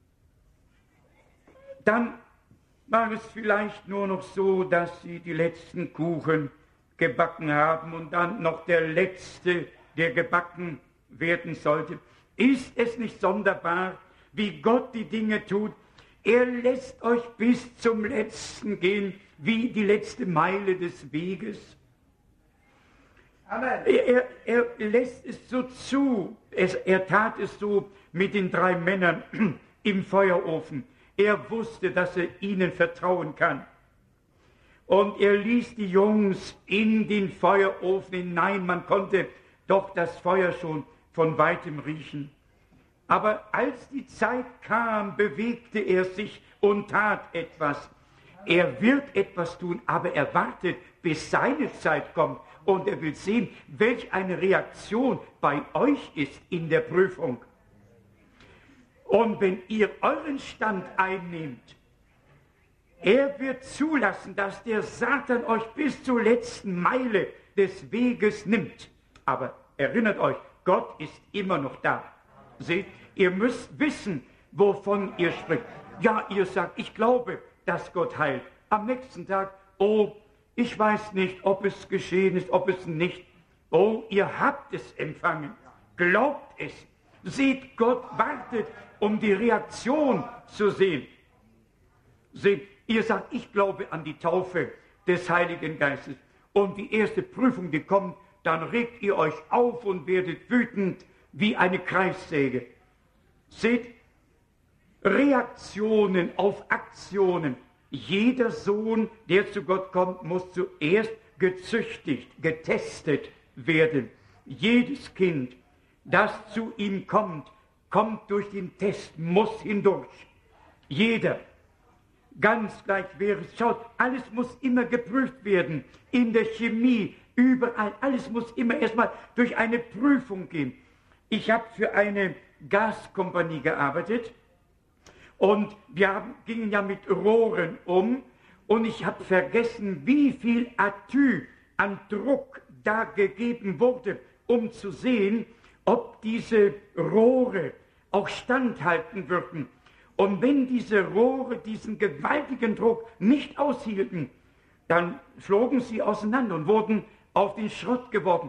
B: Dann war es vielleicht nur noch so, dass sie die letzten Kuchen gebacken haben und dann noch der letzte, der gebacken werden sollte. Ist es nicht sonderbar, wie Gott die Dinge tut? Er lässt euch bis zum Letzten gehen, wie die letzte Meile des Weges. Amen. Er, er, er lässt es so zu. Es, er tat es so mit den drei Männern im Feuerofen. Er wusste, dass er ihnen vertrauen kann. Und er ließ die Jungs in den Feuerofen hinein. Man konnte doch das Feuer schon von weitem riechen. Aber als die Zeit kam, bewegte er sich und tat etwas. Er wird etwas tun, aber er wartet, bis seine Zeit kommt. Und er will sehen, welch eine Reaktion bei euch ist in der Prüfung. Und wenn ihr euren Stand einnehmt, er wird zulassen, dass der Satan euch bis zur letzten Meile des Weges nimmt. Aber erinnert euch, Gott ist immer noch da. Seht, ihr müsst wissen, wovon ihr spricht. Ja, ihr sagt, ich glaube, dass Gott heilt. Am nächsten Tag, oh, ich weiß nicht, ob es geschehen ist, ob es nicht. Oh, ihr habt es empfangen. Glaubt es. Seht, Gott wartet, um die Reaktion zu sehen. Seht, ihr sagt, ich glaube an die Taufe des Heiligen Geistes. Und die erste Prüfung, die kommt, dann regt ihr euch auf und werdet wütend wie eine Kreissäge. Seht, Reaktionen auf Aktionen jeder Sohn, der zu Gott kommt, muss zuerst gezüchtigt, getestet werden. Jedes Kind, das zu ihm kommt, kommt durch den Test, muss hindurch. Jeder, ganz gleich wer es schaut, alles muss immer geprüft werden. In der Chemie, überall, alles muss immer erstmal durch eine Prüfung gehen. Ich habe für eine Gaskompanie gearbeitet und wir haben, gingen ja mit Rohren um und ich habe vergessen, wie viel Atü an Druck da gegeben wurde, um zu sehen, ob diese Rohre auch standhalten würden. Und wenn diese Rohre diesen gewaltigen Druck nicht aushielten, dann flogen sie auseinander und wurden auf den Schrott geworfen.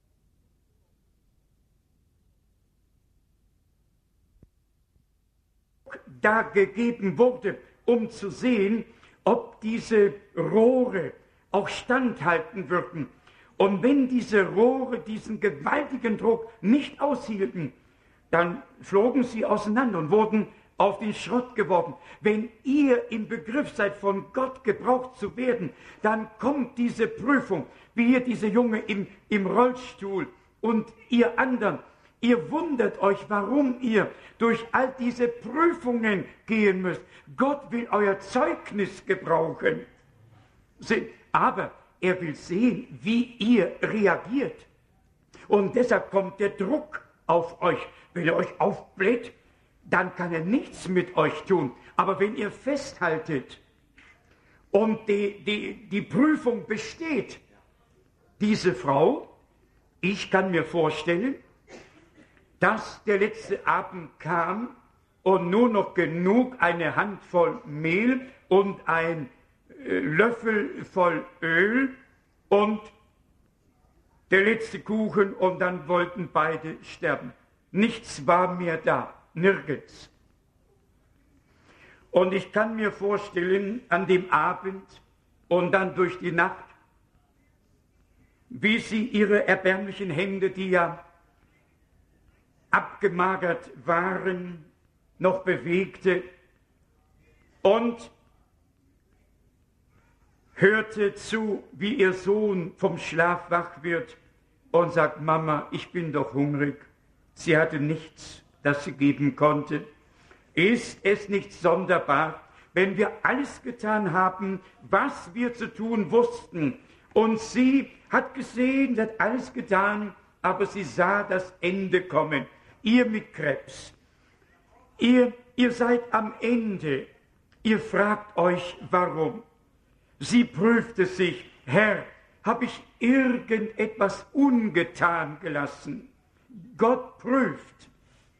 B: Da gegeben wurde, um zu sehen, ob diese Rohre auch standhalten würden. Und wenn diese Rohre diesen gewaltigen Druck nicht aushielten, dann flogen sie auseinander und wurden auf den Schrott geworfen. Wenn ihr im Begriff seid, von Gott gebraucht zu werden, dann kommt diese Prüfung, wie hier diese Junge im, im Rollstuhl und ihr anderen. Ihr wundert euch, warum ihr durch all diese Prüfungen gehen müsst. Gott will euer Zeugnis gebrauchen. Aber er will sehen, wie ihr reagiert. Und deshalb kommt der Druck auf euch. Wenn er euch aufbläht, dann kann er nichts mit euch tun. Aber wenn ihr festhaltet und die, die, die Prüfung besteht, diese Frau, ich kann mir vorstellen, dass der letzte Abend kam und nur noch genug eine Handvoll Mehl und ein äh, Löffel voll Öl und der letzte Kuchen und dann wollten beide sterben. Nichts war mehr da, nirgends. Und ich kann mir vorstellen, an dem Abend und dann durch die Nacht, wie sie ihre erbärmlichen Hände, die ja abgemagert waren, noch bewegte und hörte zu, wie ihr Sohn vom Schlaf wach wird und sagt, Mama, ich bin doch hungrig. Sie hatte nichts, das sie geben konnte. Ist es nicht sonderbar, wenn wir alles getan haben, was wir zu tun wussten, und sie hat gesehen, sie hat alles getan, aber sie sah das Ende kommen. Ihr mit Krebs, ihr, ihr seid am Ende, ihr fragt euch, warum. Sie prüfte sich, Herr, habe ich irgendetwas ungetan gelassen? Gott prüft.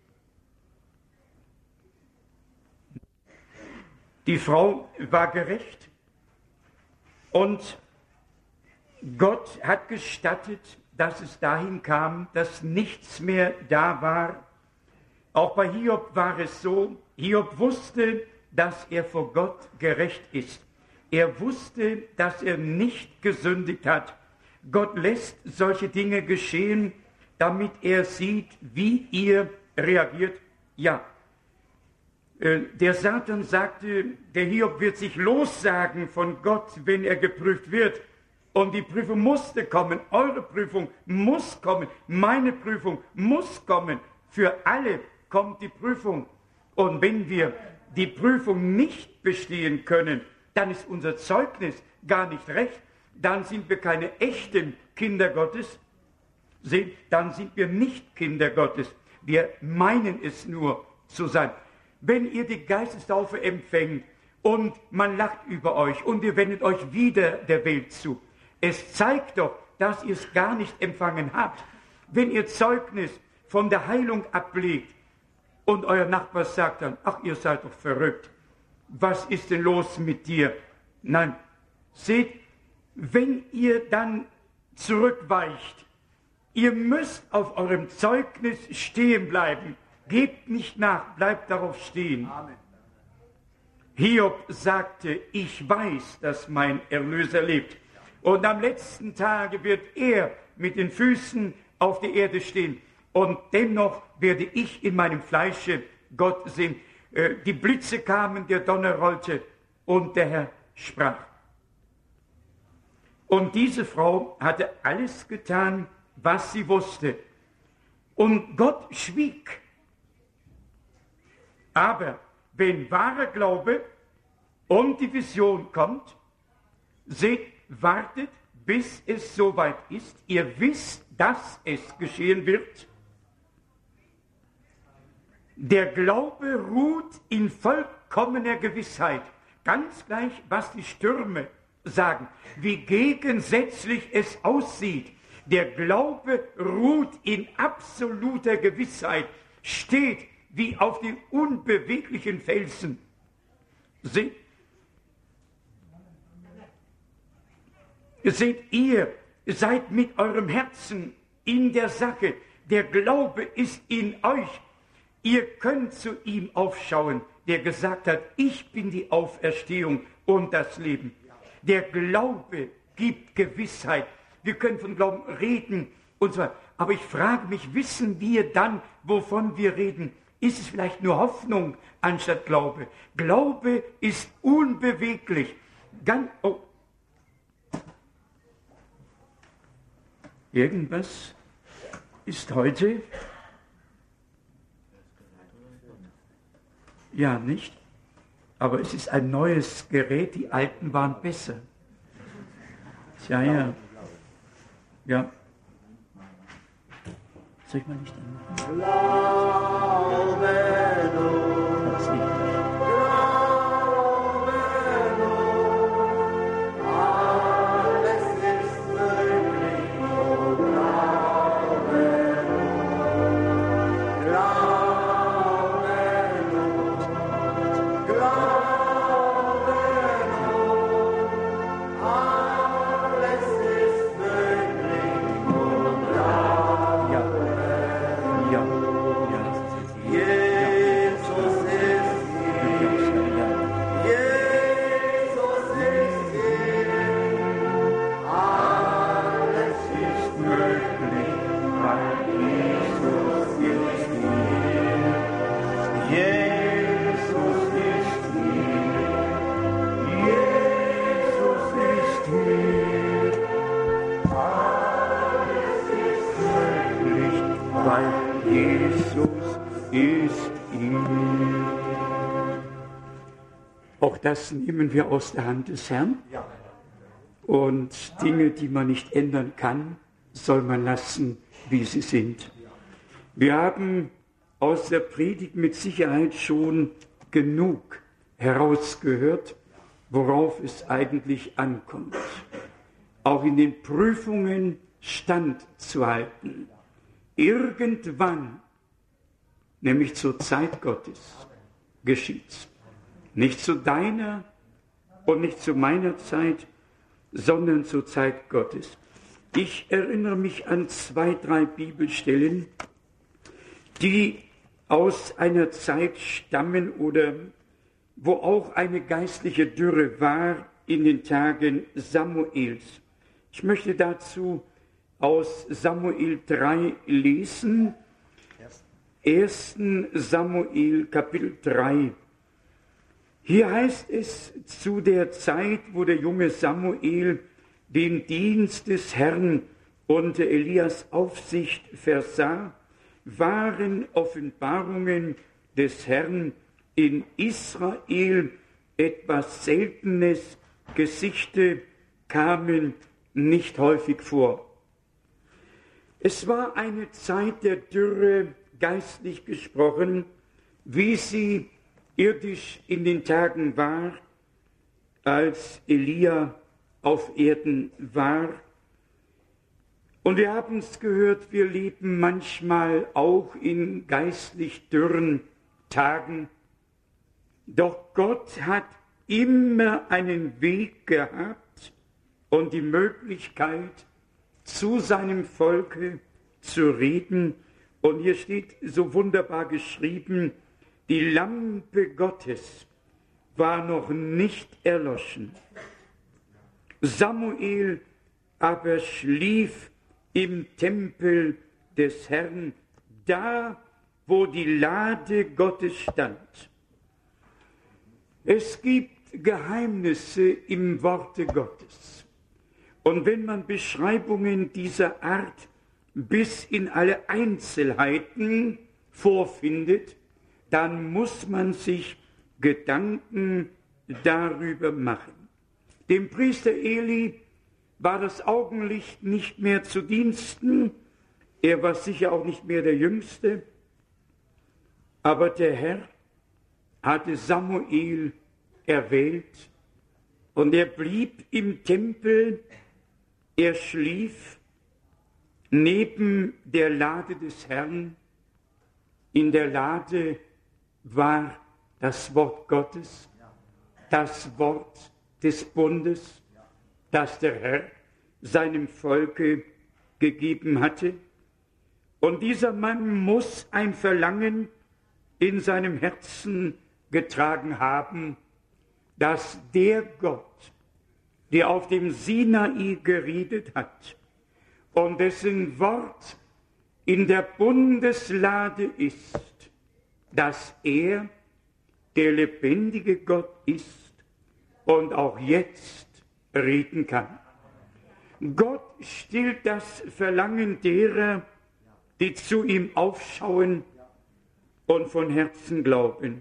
B: Die Frau war gerecht und Gott hat gestattet, dass es dahin kam, dass nichts mehr da war. Auch bei Hiob war es so, Hiob wusste, dass er vor Gott gerecht ist. Er wusste, dass er nicht gesündigt hat. Gott lässt solche Dinge geschehen, damit er sieht, wie ihr reagiert. Ja, der Satan sagte, der Hiob wird sich lossagen von Gott, wenn er geprüft wird. Und die Prüfung musste kommen, eure Prüfung muss kommen, meine Prüfung muss kommen. Für alle kommt die Prüfung. Und wenn wir die Prüfung nicht bestehen können, dann ist unser Zeugnis gar nicht recht. Dann sind wir keine echten Kinder Gottes. Seht, dann sind wir nicht Kinder Gottes. Wir meinen es nur zu sein. Wenn ihr die Geistestaufe empfängt und man lacht über euch und ihr wendet euch wieder der Welt zu, es zeigt doch, dass ihr es gar nicht empfangen habt. Wenn ihr Zeugnis von der Heilung ablegt und euer Nachbar sagt dann, ach, ihr seid doch verrückt. Was ist denn los mit dir? Nein, seht, wenn ihr dann zurückweicht, ihr müsst auf eurem Zeugnis stehen bleiben. Gebt nicht nach, bleibt darauf stehen. Amen. Hiob sagte, ich weiß, dass mein Erlöser lebt. Und am letzten Tage wird er mit den Füßen auf der Erde stehen. Und dennoch werde ich in meinem Fleische Gott sehen. Die Blitze kamen, der Donner rollte. Und der Herr sprach. Und diese Frau hatte alles getan, was sie wusste. Und Gott schwieg. Aber wenn wahrer Glaube und die Vision kommt, seht, wartet, bis es soweit ist. Ihr wisst, dass es geschehen wird. Der Glaube ruht in vollkommener Gewissheit. Ganz gleich, was die Stürme sagen, wie gegensätzlich es aussieht. Der Glaube ruht in absoluter Gewissheit, steht wie auf den unbeweglichen Felsen. Seht, seht ihr, seid mit eurem Herzen in der Sache. Der Glaube ist in euch. Ihr könnt zu ihm aufschauen, der gesagt hat, ich bin die Auferstehung und das Leben. Der Glaube gibt Gewissheit. Wir können von Glauben reden und so weiter. Aber ich frage mich, wissen wir dann, wovon wir reden? Ist es vielleicht nur Hoffnung anstatt Glaube? Glaube ist unbeweglich. Ganz, oh. Irgendwas ist heute... Ja, nicht? Aber es ist ein neues Gerät, die alten waren besser. Tja, ja. Ja. Soll ich mal nicht anmachen?
A: Glaube nur,
B: Das liegt nicht.
A: glaube nur, alles ist möglich, oh glaube nur, glaube nur, glaube nur, alles ist möglich, oh glaube
B: Ja. Ja. Ja.
A: Jesus ist hier,
B: Ja.
A: Jesus ist hier, alles ist möglich, weil Jesus ist hier. Jesus ist hier, Jesus ist hier, alles ist möglich, weil Jesus ist hier.
B: Auch das nehmen wir aus der Hand des Herrn. Und Dinge, die man nicht ändern kann, soll man lassen, wie sie sind. Wir haben aus der Predigt mit Sicherheit schon genug herausgehört, worauf es eigentlich ankommt. Auch in den Prüfungen standzuhalten. Irgendwann, nämlich zur Zeit Gottes, geschieht's. Nicht zu deiner und nicht zu meiner Zeit, sondern zur Zeit Gottes. Ich erinnere mich an zwei, drei Bibelstellen, die aus einer Zeit stammen oder wo auch eine geistliche Dürre war in den Tagen Samuels. Ich möchte dazu aus Samuel drei lesen. ersten Samuel Kapitel drei. Hier heißt es, zu der Zeit, wo der junge Samuel den Dienst des Herrn unter Elias Aufsicht versah, waren Offenbarungen des Herrn in Israel etwas Seltenes. Gesichte kamen nicht häufig vor. Es war eine Zeit der Dürre, geistlich gesprochen, wie sie irdisch in den Tagen war, als Elia auf Erden war. Und wir haben es gehört, wir leben manchmal auch in geistlich dürren Tagen. Doch Gott hat immer einen Weg gehabt und die Möglichkeit, zu seinem Volke zu reden. Und hier steht so wunderbar geschrieben, die Lampe Gottes war noch nicht erloschen. Samuel aber schlief im Tempel des Herrn, da, wo die Lade Gottes stand. Es gibt Geheimnisse im Worte Gottes. Und wenn man Beschreibungen dieser Art bis in alle Einzelheiten vorfindet, dann muss man sich Gedanken darüber machen. Dem Priester Eli war das Augenlicht nicht mehr zu Diensten, er war sicher auch nicht mehr der Jüngste, aber der Herr hatte Samuel erwählt und er blieb im Tempel, er schlief neben der Lade des Herrn. In der Lade war das Wort Gottes, das Wort des Bundes, das der Herr seinem Volke gegeben hatte. Und dieser Mann muss ein Verlangen in seinem Herzen getragen haben, dass der Gott, der auf dem Sinai geredet hat und dessen Wort in der Bundeslade ist, dass er der lebendige Gott ist und auch jetzt reden kann. Gott stillt das Verlangen derer, die zu ihm aufschauen und von Herzen glauben.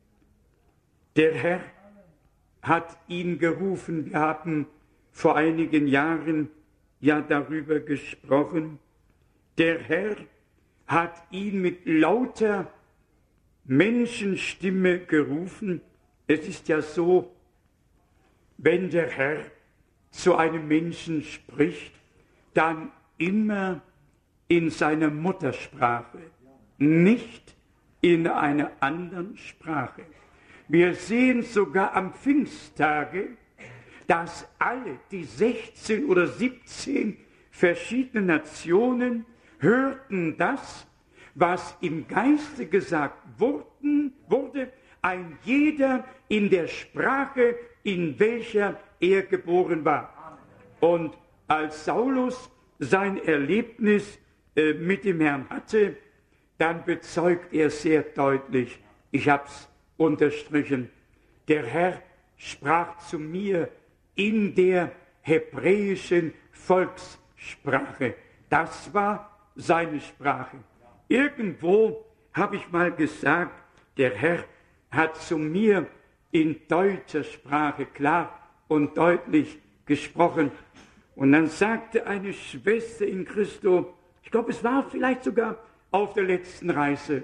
B: Der Herr hat ihn gerufen. Wir haben vor einigen Jahren ja darüber gesprochen. Der Herr hat ihn mit lauter Menschenstimme gerufen. Es ist ja so, wenn der Herr zu einem Menschen spricht, dann immer in seiner Muttersprache, nicht in einer anderen Sprache. Wir sehen sogar am Pfingsttage, dass alle die sechzehn oder siebzehn verschiedenen Nationen hörten das, was im Geiste gesagt wurden, wurde, ein jeder in der Sprache, in welcher er geboren war. Und als Saulus sein Erlebnis äh, mit dem Herrn hatte, dann bezeugt er sehr deutlich, ich habe es unterstrichen, der Herr sprach zu mir in der hebräischen Volkssprache. Das war seine Sprache. Irgendwo habe ich mal gesagt, der Herr hat zu mir in deutscher Sprache klar und deutlich gesprochen. Und dann sagte eine Schwester in Christo, ich glaube, es war vielleicht sogar auf der letzten Reise,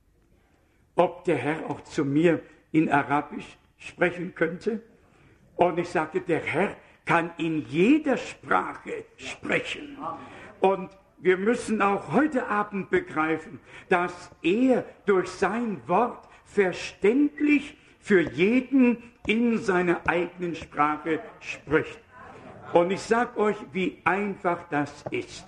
B: ob der Herr auch zu mir in Arabisch sprechen könnte. Und ich sagte, der Herr kann in jeder Sprache sprechen. Und wir müssen auch heute Abend begreifen, dass er durch sein Wort verständlich für jeden in seiner eigenen Sprache spricht. Und ich sage euch, wie einfach das ist.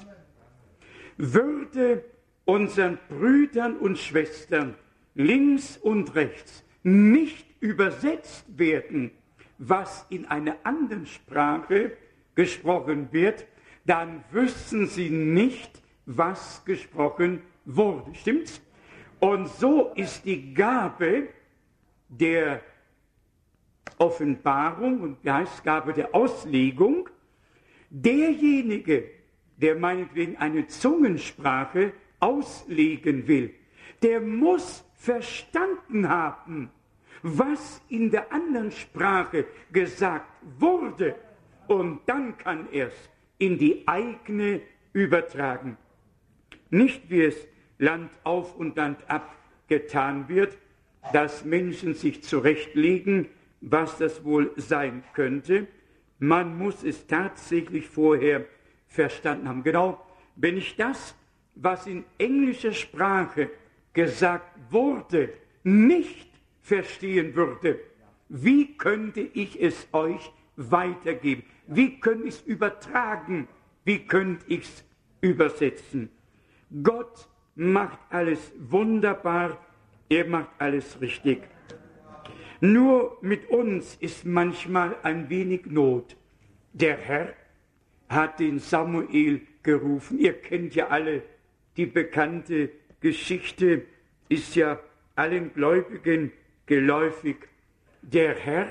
B: Würde unseren Brüdern und Schwestern links und rechts nicht übersetzt werden, was in einer anderen Sprache gesprochen wird, dann wüssten sie nicht, was gesprochen wurde. Stimmt's? Und so ist die Gabe der Offenbarung und die heißt Gabe der Auslegung, derjenige, der meinetwegen eine Zungensprache auslegen will, der muss verstanden haben, was in der anderen Sprache gesagt wurde, und dann kann er es in die eigene übertragen. Nicht wie es Land auf und Land ab getan wird, dass Menschen sich zurechtlegen, was das wohl sein könnte. Man muss es tatsächlich vorher verstanden haben. Genau, wenn ich das, was in englischer Sprache gesagt wurde, nicht verstehen würde, wie könnte ich es euch weitergeben? Wie könnte ich es übertragen? Wie könnte ich es übersetzen? Gott macht alles wunderbar, er macht alles richtig. Nur mit uns ist manchmal ein wenig Not. Der Herr hat den Samuel gerufen. Ihr kennt ja alle die bekannte Geschichte, ist ja allen Gläubigen geläufig. Der Herr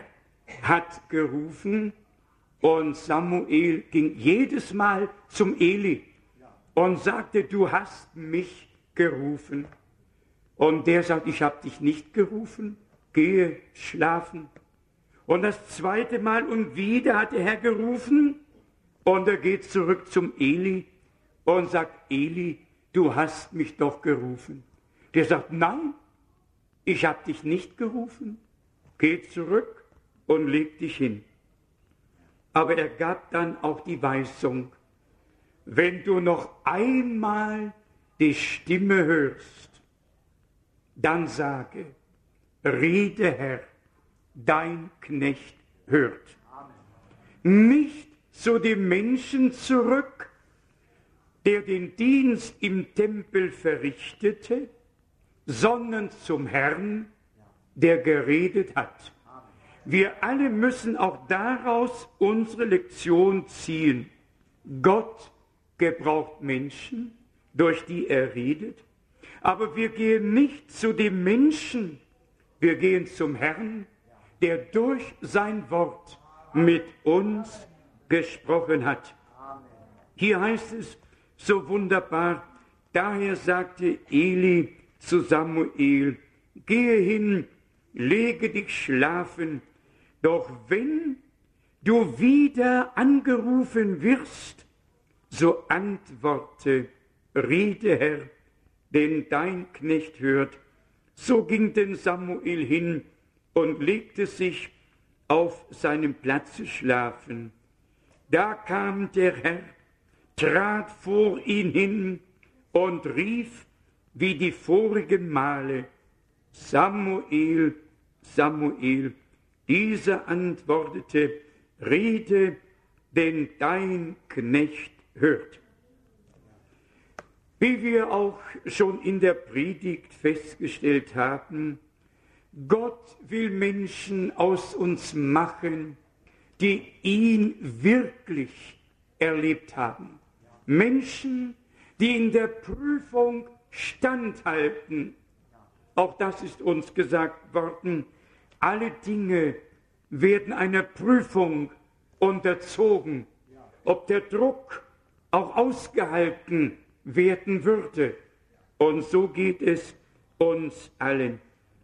B: hat gerufen und Samuel ging jedes Mal zum Eli und sagte, du hast mich gerufen. Und der sagt, ich habe dich nicht gerufen, gehe schlafen. Und das zweite Mal und wieder hat der Herr gerufen und er geht zurück zum Eli und sagt, Eli, du hast mich doch gerufen. Der sagt, nein, ich habe dich nicht gerufen. Geh zurück und leg dich hin. Aber er gab dann auch die Weisung, wenn du noch einmal die Stimme hörst, dann sage, rede Herr, dein Knecht hört. Amen. Nicht zu dem Menschen zurück, der den Dienst im Tempel verrichtete, sondern zum Herrn, der geredet hat. Wir alle müssen auch daraus unsere Lektion ziehen. Gott gebraucht Menschen, durch die er redet, aber wir gehen nicht zu dem Menschen, wir gehen zum Herrn, der durch sein Wort mit uns gesprochen hat. Hier heißt es so wunderbar, daher sagte Eli zu Samuel, gehe hin, lege dich schlafen, doch wenn du wieder angerufen wirst, so antworte, rede Herr, denn dein Knecht hört. So ging denn Samuel hin und legte sich auf seinem Platze schlafen. Da kam der Herr, trat vor ihn hin und rief wie die vorigen Male, Samuel, Samuel. Dieser antwortete, rede, denn dein Knecht hört. Wie wir auch schon in der Predigt festgestellt haben, Gott will Menschen aus uns machen, die ihn wirklich erlebt haben. Menschen, die in der Prüfung standhalten. Auch das ist uns gesagt worden. Alle Dinge werden einer Prüfung unterzogen, ob der Druck auch ausgehalten werden würde. Und so geht es uns allen.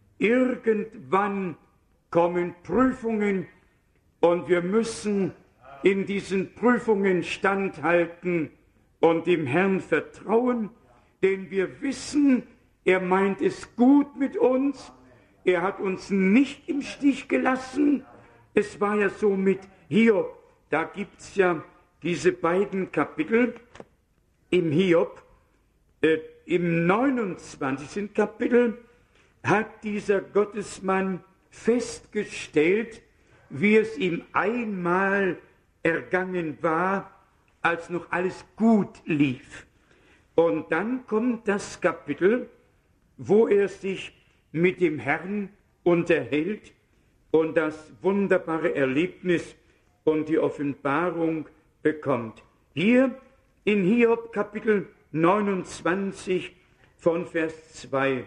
B: Irgendwann kommen Prüfungen und wir müssen in diesen Prüfungen standhalten und dem Herrn vertrauen, denn wir wissen, er meint es gut mit uns. Er hat uns nicht im Stich gelassen. Es war ja so mit Hiob. Da gibt es ja diese beiden Kapitel im Hiob. Äh, Im neunundzwanzigsten Kapitel hat dieser Gottesmann festgestellt, wie es ihm einmal ergangen war, als noch alles gut lief. Und dann kommt das Kapitel, wo er sich mit dem Herrn unterhält und das wunderbare Erlebnis und die Offenbarung bekommt. Hier in Hiob Kapitel neunundzwanzig von Vers zwei.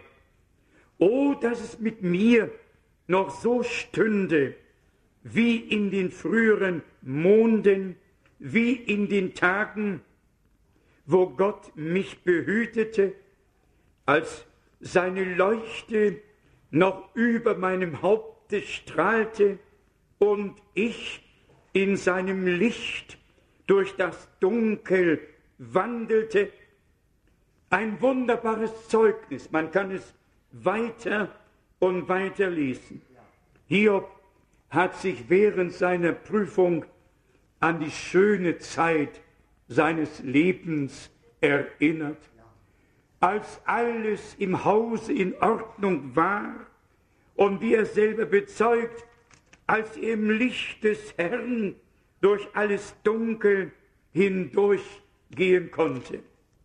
B: Oh, dass es mit mir noch so stünde, wie in den früheren Monden, wie in den Tagen, wo Gott mich behütete, als seine Leuchte noch über meinem Haupte strahlte und ich in seinem Licht durch das Dunkel wandelte. Ein wunderbares Zeugnis, man kann es weiter und weiter lesen. Hiob hat sich während seiner Prüfung an die schöne Zeit seines Lebens erinnert, als alles im Hause in Ordnung war und wie er selber bezeugt, als er im Licht des Herrn durch alles Dunkel hindurchgehen konnte.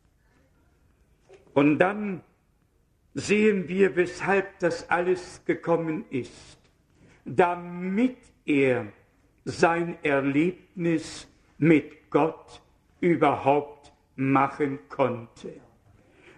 B: Und dann sehen wir, weshalb das alles gekommen ist, damit er sein Erlebnis mit Gott überhaupt machen konnte.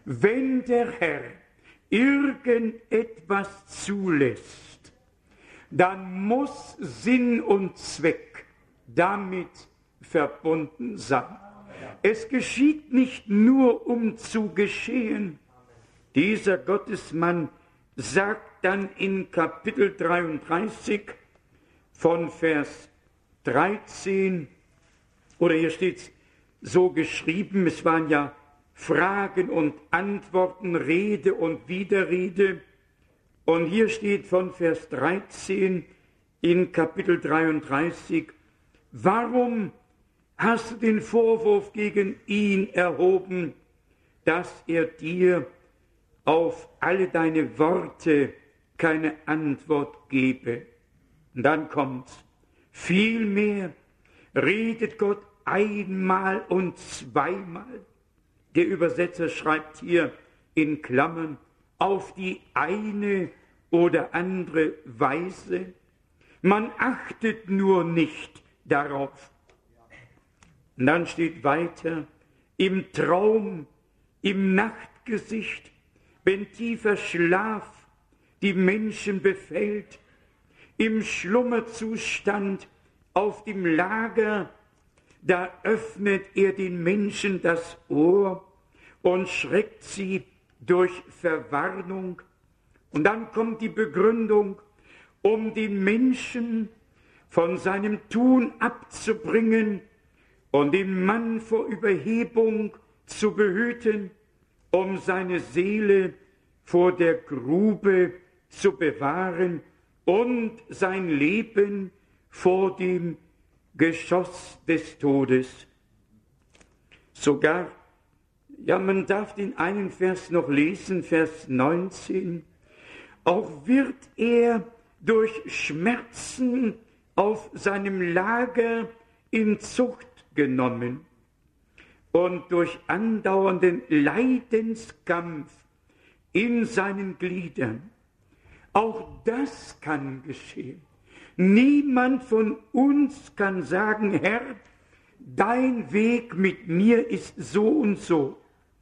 B: Wenn der Herr irgendetwas zulässt, dann muss Sinn und Zweck damit verbunden sein. Es geschieht nicht nur, um zu geschehen. Dieser Gottesmann sagt dann in Kapitel dreiunddreißig von Vers dreizehn, oder hier steht es so geschrieben, es waren ja Fragen und Antworten, Rede und Widerrede. Und hier steht von Vers dreizehn in Kapitel dreiunddreißig, warum hast du den Vorwurf gegen ihn erhoben, dass er dir auf alle deine Worte keine Antwort gebe? Und dann kommt's. Vielmehr redet Gott einmal und zweimal. Der Übersetzer schreibt hier in Klammern, auf die eine oder andere Weise. Man achtet nur nicht darauf. Und dann steht weiter, im Traum, im Nachtgesicht, wenn tiefer Schlaf die Menschen befällt, im Schlummerzustand auf dem Lager, da öffnet er den Menschen das Ohr und schreckt sie durch Verwarnung. Und dann kommt die Begründung, um den Menschen von seinem Tun abzubringen und den Mann vor Überhebung zu behüten, um seine Seele vor der Grube zu bewahren und sein Leben vor dem Geschoss des Todes. Sogar, ja, man darf den einen Vers noch lesen, Vers neunzehn, auch wird er durch Schmerzen auf seinem Lager in Zucht genommen und durch andauernden Leidenskampf in seinen Gliedern. Auch das kann geschehen. Niemand von uns kann sagen, Herr, dein Weg mit mir ist so und so.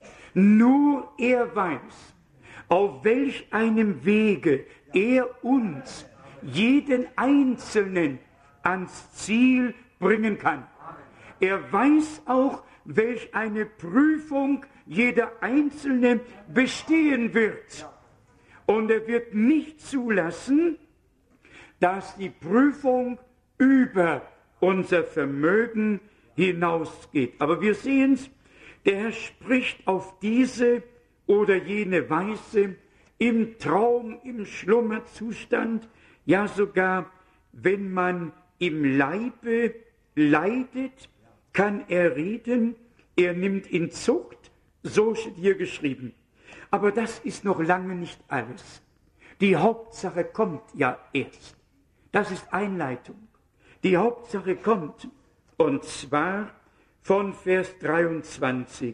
B: Nur er weiß, auf welch einem Wege er uns, jeden Einzelnen, ans Ziel bringen kann. Er weiß auch, welch eine Prüfung jeder Einzelne bestehen wird. Und er wird nicht zulassen, dass die Prüfung über unser Vermögen hinausgeht. Aber wir sehen es, der Herr spricht auf diese oder jene Weise im Traum, im Schlummerzustand, ja sogar, wenn man im Leibe leidet, kann er reden, er nimmt in Zucht, so steht hier geschrieben. Aber das ist noch lange nicht alles. Die Hauptsache kommt ja erst. Das ist Einleitung. Die Hauptsache kommt, und zwar von Vers dreiundzwanzig.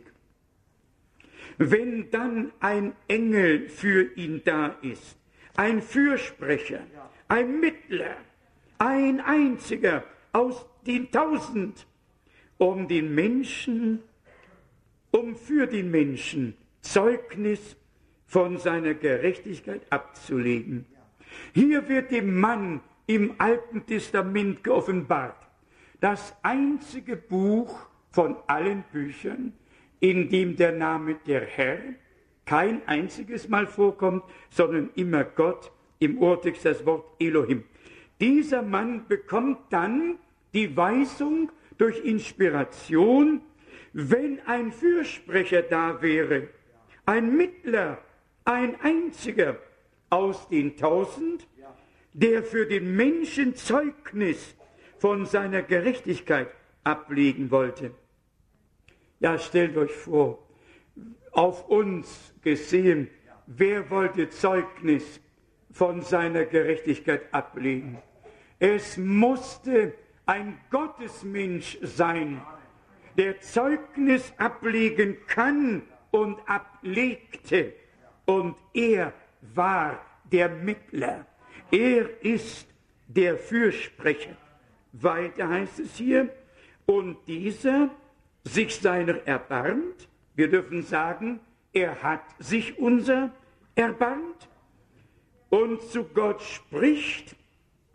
B: Wenn dann ein Engel für ihn da ist, ein Fürsprecher, ein Mittler, ein einziger aus den Tausend, um den Menschen, um für den Menschen Zeugnis von seiner Gerechtigkeit abzulegen. Hier wird dem Mann im Alten Testament geoffenbart, das einzige Buch von allen Büchern, in dem der Name der Herr kein einziges Mal vorkommt, sondern immer Gott, im Urtext das Wort Elohim. Dieser Mann bekommt dann die Weisung durch Inspiration, wenn ein Fürsprecher da wäre, ein Mittler, ein einziger aus den Tausend, der für den Menschen Zeugnis von seiner Gerechtigkeit ablegen wollte. Ja, stellt euch vor, auf uns gesehen, wer wollte Zeugnis von seiner Gerechtigkeit ablegen? Es musste ein Gottesmensch sein, der Zeugnis ablegen kann und ablegte. Und er war der Mittler. Er ist der Fürsprecher. Weiter heißt es hier, und dieser sich seiner erbarmt, wir dürfen sagen, er hat sich unser erbarmt und zu Gott spricht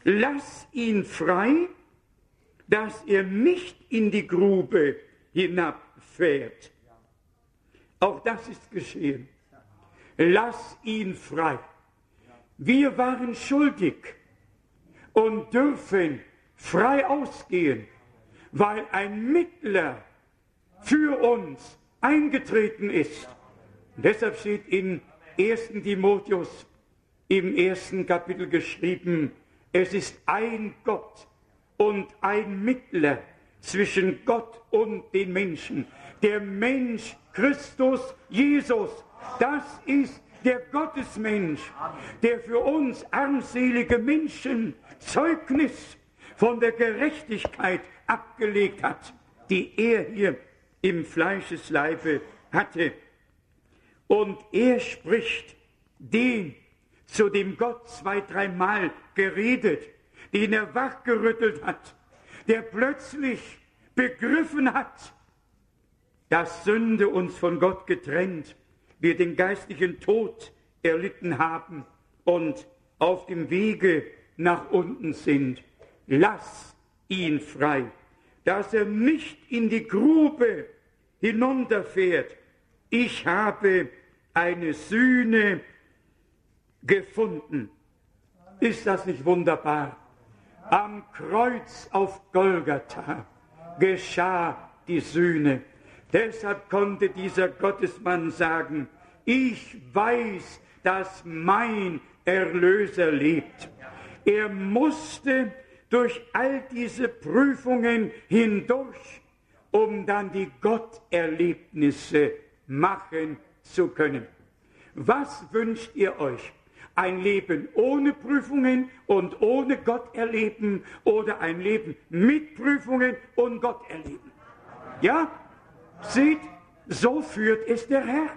B: lass ihn frei, dass er nicht in die Grube hinabfährt. Auch das ist geschehen. Lass ihn frei. Wir waren schuldig und dürfen frei ausgehen, weil ein Mittler für uns eingetreten ist. Und deshalb steht in ersten Timotheus im ersten Kapitel geschrieben, es ist ein Gott und ein Mittler zwischen Gott und den Menschen. Der Mensch Christus Jesus, das ist der Gottesmensch, der für uns armselige Menschen Zeugnis von der Gerechtigkeit abgelegt hat, die er hier im Fleischesleibe hatte. Und er spricht den, zu dem Gott zwei, dreimal geredet, den er wachgerüttelt hat, der plötzlich begriffen hat, dass Sünde uns von Gott getrennt, wir den geistlichen Tod erlitten haben und auf dem Wege nach unten sind. Lass ihn frei, dass er nicht in die Grube hinunterfährt. Ich habe eine Sühne gefunden. Ist das nicht wunderbar? Am Kreuz auf Golgatha geschah die Sühne. Deshalb konnte dieser Gottesmann sagen, ich weiß, dass mein Erlöser lebt. Er musste durch all diese Prüfungen hindurch, um dann die Gotterlebnisse machen zu können. Was wünscht ihr euch? Ein Leben ohne Prüfungen und ohne Gott erleben oder ein Leben mit Prüfungen und Gott erleben? Ja? Seht, so führt es der Herr.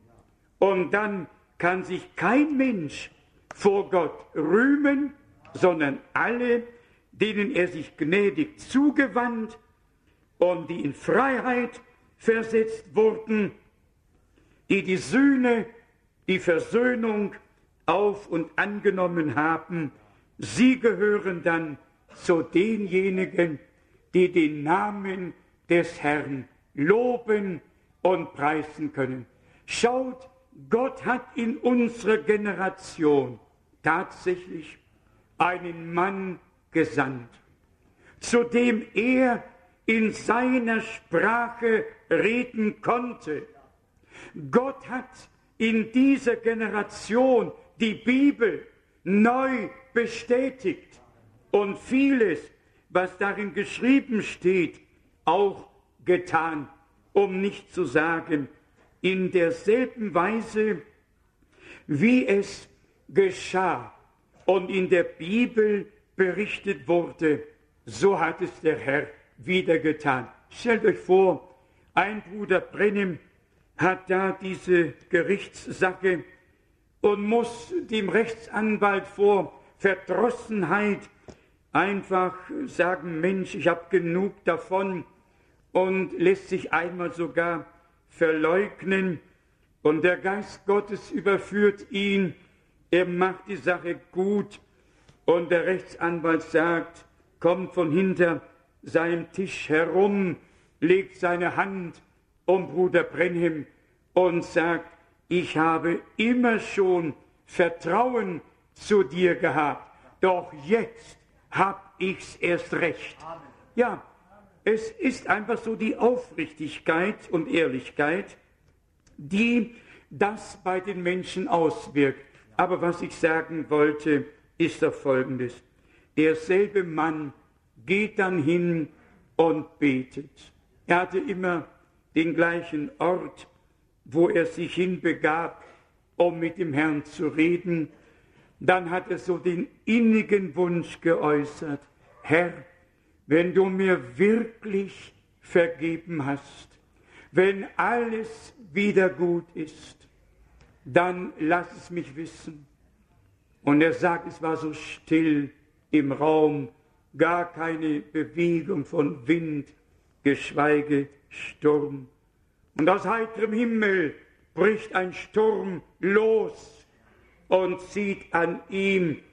B: Und dann kann sich kein Mensch vor Gott rühmen, sondern alle, denen er sich gnädig zugewandt und die in Freiheit versetzt wurden, die die Sühne, die Versöhnung auf und angenommen haben, sie gehören dann zu denjenigen, die den Namen des Herrn loben und preisen können. Schaut, Gott hat in unserer Generation tatsächlich einen Mann gesandt, zu dem er in seiner Sprache reden konnte. Gott hat in dieser Generation die Bibel neu bestätigt und vieles, was darin geschrieben steht, auch getan, um nicht zu sagen, in derselben Weise, wie es geschah und in der Bibel berichtet wurde, so hat es der Herr wieder getan. Stellt euch vor, ein Bruder Brennim hat da diese Gerichtssache und muss dem Rechtsanwalt vor Verdrossenheit einfach sagen, Mensch, ich habe genug davon, und lässt sich einmal sogar verleugnen. Und der Geist Gottes überführt ihn, er macht die Sache gut. Und der Rechtsanwalt sagt, kommt von hinter seinem Tisch herum, legt seine Hand um Bruder Brennim und sagt, ich habe immer schon Vertrauen zu dir gehabt, doch jetzt hab ich's erst recht. Ja, es ist einfach so die Aufrichtigkeit und Ehrlichkeit, die das bei den Menschen auswirkt. Aber was ich sagen wollte, ist doch Folgendes. Derselbe Mann geht dann hin und betet. Er hatte immer den gleichen Ort, wo er sich hinbegab, um mit dem Herrn zu reden. Dann hat er so den innigen Wunsch geäußert, Herr, wenn du mir wirklich vergeben hast, wenn alles wieder gut ist, dann lass es mich wissen. Und er sagt, es war so still im Raum, gar keine Bewegung von Wind, geschweige Sturm. Und aus heiterem Himmel bricht ein Sturm los und zieht an ihm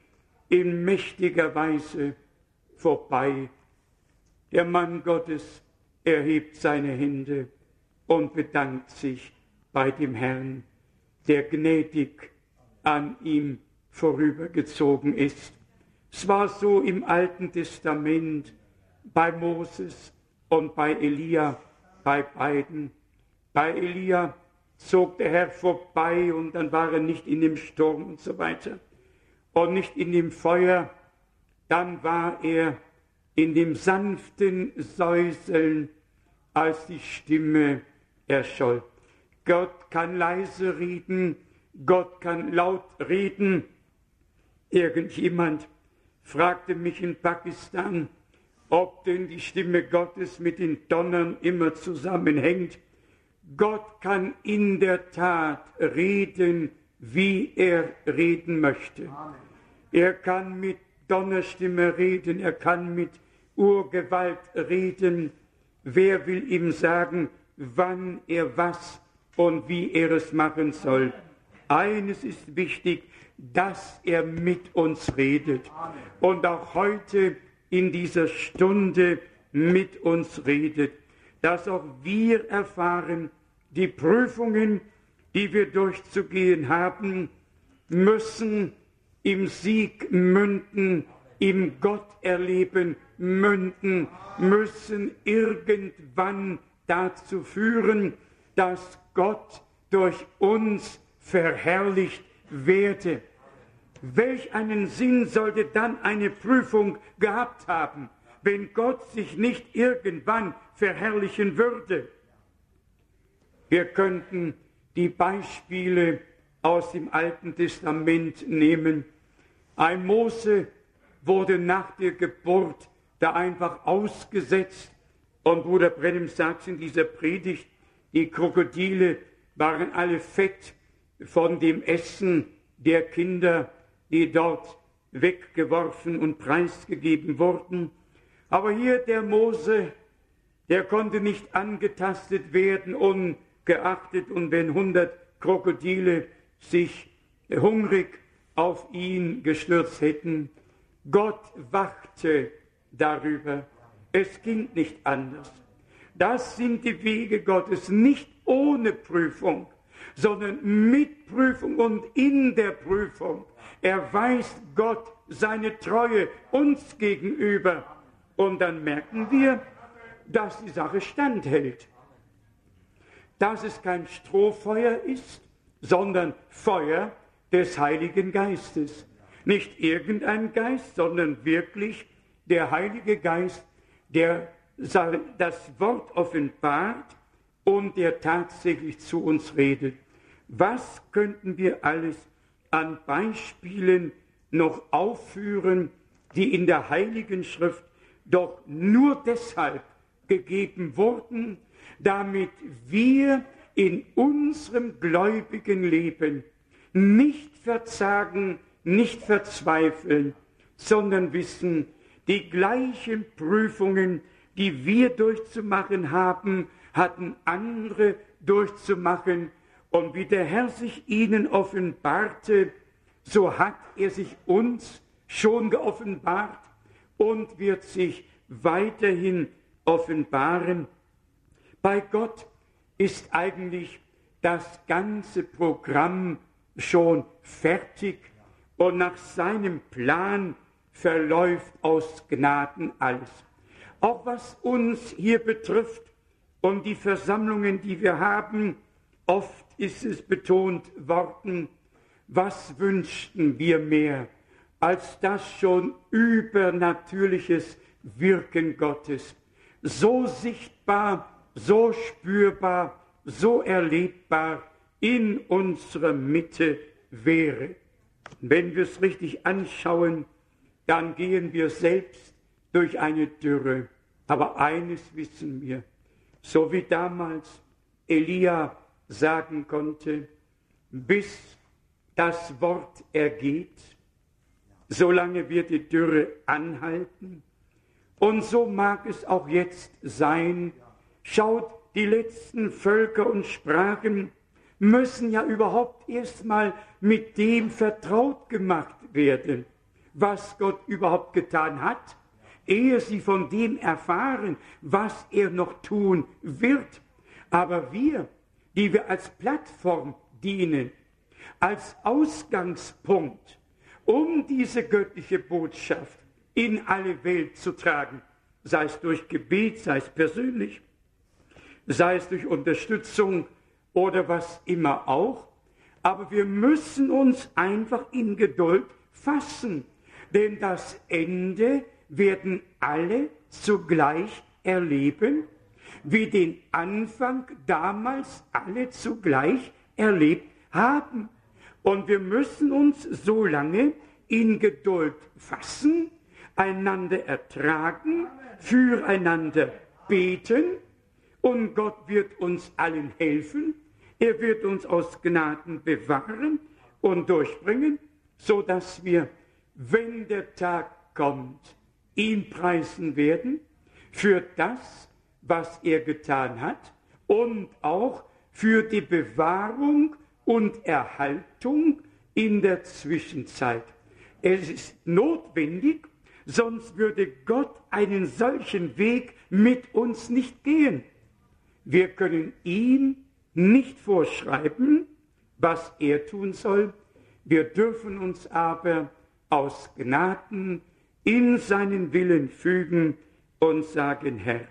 B: in mächtiger Weise vorbei. Der Mann Gottes erhebt seine Hände und bedankt sich bei dem Herrn, der gnädig an ihm vorübergezogen ist. Es war so im Alten Testament bei Moses und bei Elia, bei beiden. Bei Elia zog der Herr vorbei und dann war er nicht in dem Sturm und so weiter und nicht in dem Feuer. Dann war er in dem sanften Säuseln, als die Stimme erscholl. Gott kann leise reden, Gott kann laut reden. Irgendjemand fragte mich in Pakistan, ob denn die Stimme Gottes mit den Donnern immer zusammenhängt. Gott kann in der Tat reden, wie er reden möchte. Er kann mit Donnerstimme reden, er kann mit Urgewalt reden. Wer will ihm sagen, wann er was und wie er es machen soll? Eines ist wichtig, dass er mit uns redet und auch heute in dieser Stunde mit uns redet, dass auch wir erfahren, die Prüfungen, die wir durchzugehen haben, müssen im Sieg münden, im Gotterleben münden, müssen irgendwann dazu führen, dass Gott durch uns verherrlicht werde. Welch einen Sinn sollte dann eine Prüfung gehabt haben, wenn Gott sich nicht irgendwann verherrlichen würde? Wir könnten die Beispiele aus dem Alten Testament nehmen. Ein Mose wurde nach der Geburt da einfach ausgesetzt. Und Bruder Branham sagt in dieser Predigt, die Krokodile waren alle fett von dem Essen der Kinder, die dort weggeworfen und preisgegeben wurden. Aber hier der Mose, der konnte nicht angetastet werden, ungeachtet, und wenn hundert Krokodile sich hungrig auf ihn gestürzt hätten. Gott wachte darüber. Es ging nicht anders. Das sind die Wege Gottes, nicht ohne Prüfung, sondern mit Prüfung, und in der Prüfung erweist Gott seine Treue uns gegenüber. Und dann merken wir, dass die Sache standhält. Dass es kein Strohfeuer ist, sondern Feuer des Heiligen Geistes. Nicht irgendein Geist, sondern wirklich der Heilige Geist, der das Wort offenbart und der tatsächlich zu uns redet. Was könnten wir alles an Beispielen noch aufführen, die in der Heiligen Schrift doch nur deshalb gegeben wurden, damit wir in unserem gläubigen Leben nicht verzagen, nicht verzweifeln, sondern wissen, die gleichen Prüfungen, die wir durchzumachen haben, hatten andere durchzumachen. Und wie der Herr sich ihnen offenbarte, so hat er sich uns schon geoffenbart und wird sich weiterhin offenbaren. Bei Gott ist eigentlich das ganze Programm schon fertig und nach seinem Plan verläuft aus Gnaden alles. Auch was uns hier betrifft und die Versammlungen, die wir haben, oft ist es betont worden, was wünschten wir mehr als das schon übernatürliches Wirken Gottes, so sichtbar, so spürbar, so erlebbar in unserer Mitte wäre. Wenn wir es richtig anschauen, dann gehen wir selbst durch eine Dürre. Aber eines wissen wir, so wie damals Elia sagen konnte, bis das Wort ergeht, solange wird die Dürre anhalten. Und so mag es auch jetzt sein. Schaut, die letzten Völker und Sprachen müssen ja überhaupt erstmal mit dem vertraut gemacht werden. was Gott überhaupt getan hat, ehe sie von dem erfahren, was er noch tun wird. Aber wir, die wir als Plattform dienen, als Ausgangspunkt, um diese göttliche Botschaft in alle Welt zu tragen, sei es durch Gebet, sei es persönlich, sei es durch Unterstützung oder was immer auch. Aber wir müssen uns einfach in Geduld fassen, denn das Ende werden alle zugleich erleben, wie den Anfang damals alle zugleich erlebt haben. Und wir müssen uns so lange in Geduld fassen, einander ertragen, füreinander beten, und Gott wird uns allen helfen. Er wird uns aus Gnaden bewahren und durchbringen, so dass wir, wenn der Tag kommt, ihn preisen werden für das, was er getan hat, und auch für die Bewahrung und Erhaltung in der Zwischenzeit. Es ist notwendig, sonst würde Gott einen solchen Weg mit uns nicht gehen. Wir können ihm nicht vorschreiben, was er tun soll. Wir dürfen uns aber aus Gnaden in seinen Willen fügen und sagen: Herr,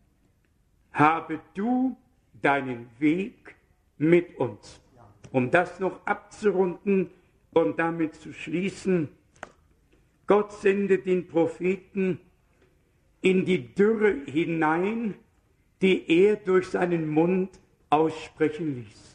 B: habe du deinen Weg mit uns. Um das noch abzurunden und damit zu schließen: Gott sendet den Propheten in die Dürre hinein, die er durch seinen Mund aussprechen ließ.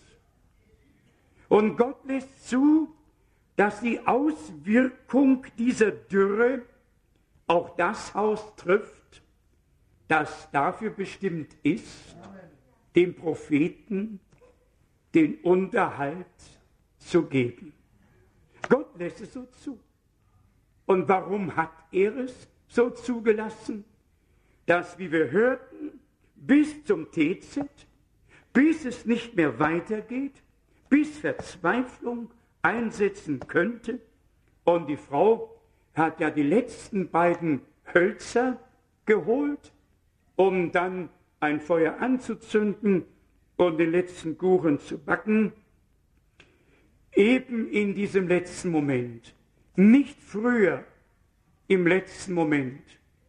B: Und Gott lässt zu, dass die Auswirkung dieser Dürre auch das Haus trifft, das dafür bestimmt ist, dem Propheten den Unterhalt zu geben. Gott lässt es so zu. Und warum hat er es so zugelassen? Dass, wie wir hörten, bis zum T Z, bis es nicht mehr weitergeht, bis Verzweiflung einsetzen könnte. Und die Frau hat ja die letzten beiden Hölzer geholt, um dann ein Feuer anzuzünden und den letzten Kuchen zu backen. Eben in diesem letzten Moment, nicht früher, im letzten Moment,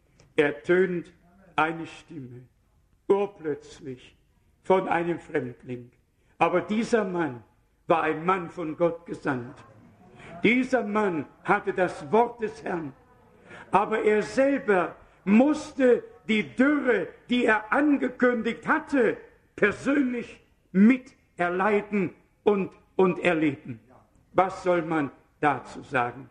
B: ertönt eine Stimme, urplötzlich, von einem Fremdling. Aber dieser Mann war ein Mann von Gott gesandt. Dieser Mann hatte das Wort des Herrn. Aber er selber musste die Dürre, die er angekündigt hatte, persönlich mit erleiden und, und erleben. Was soll man dazu sagen?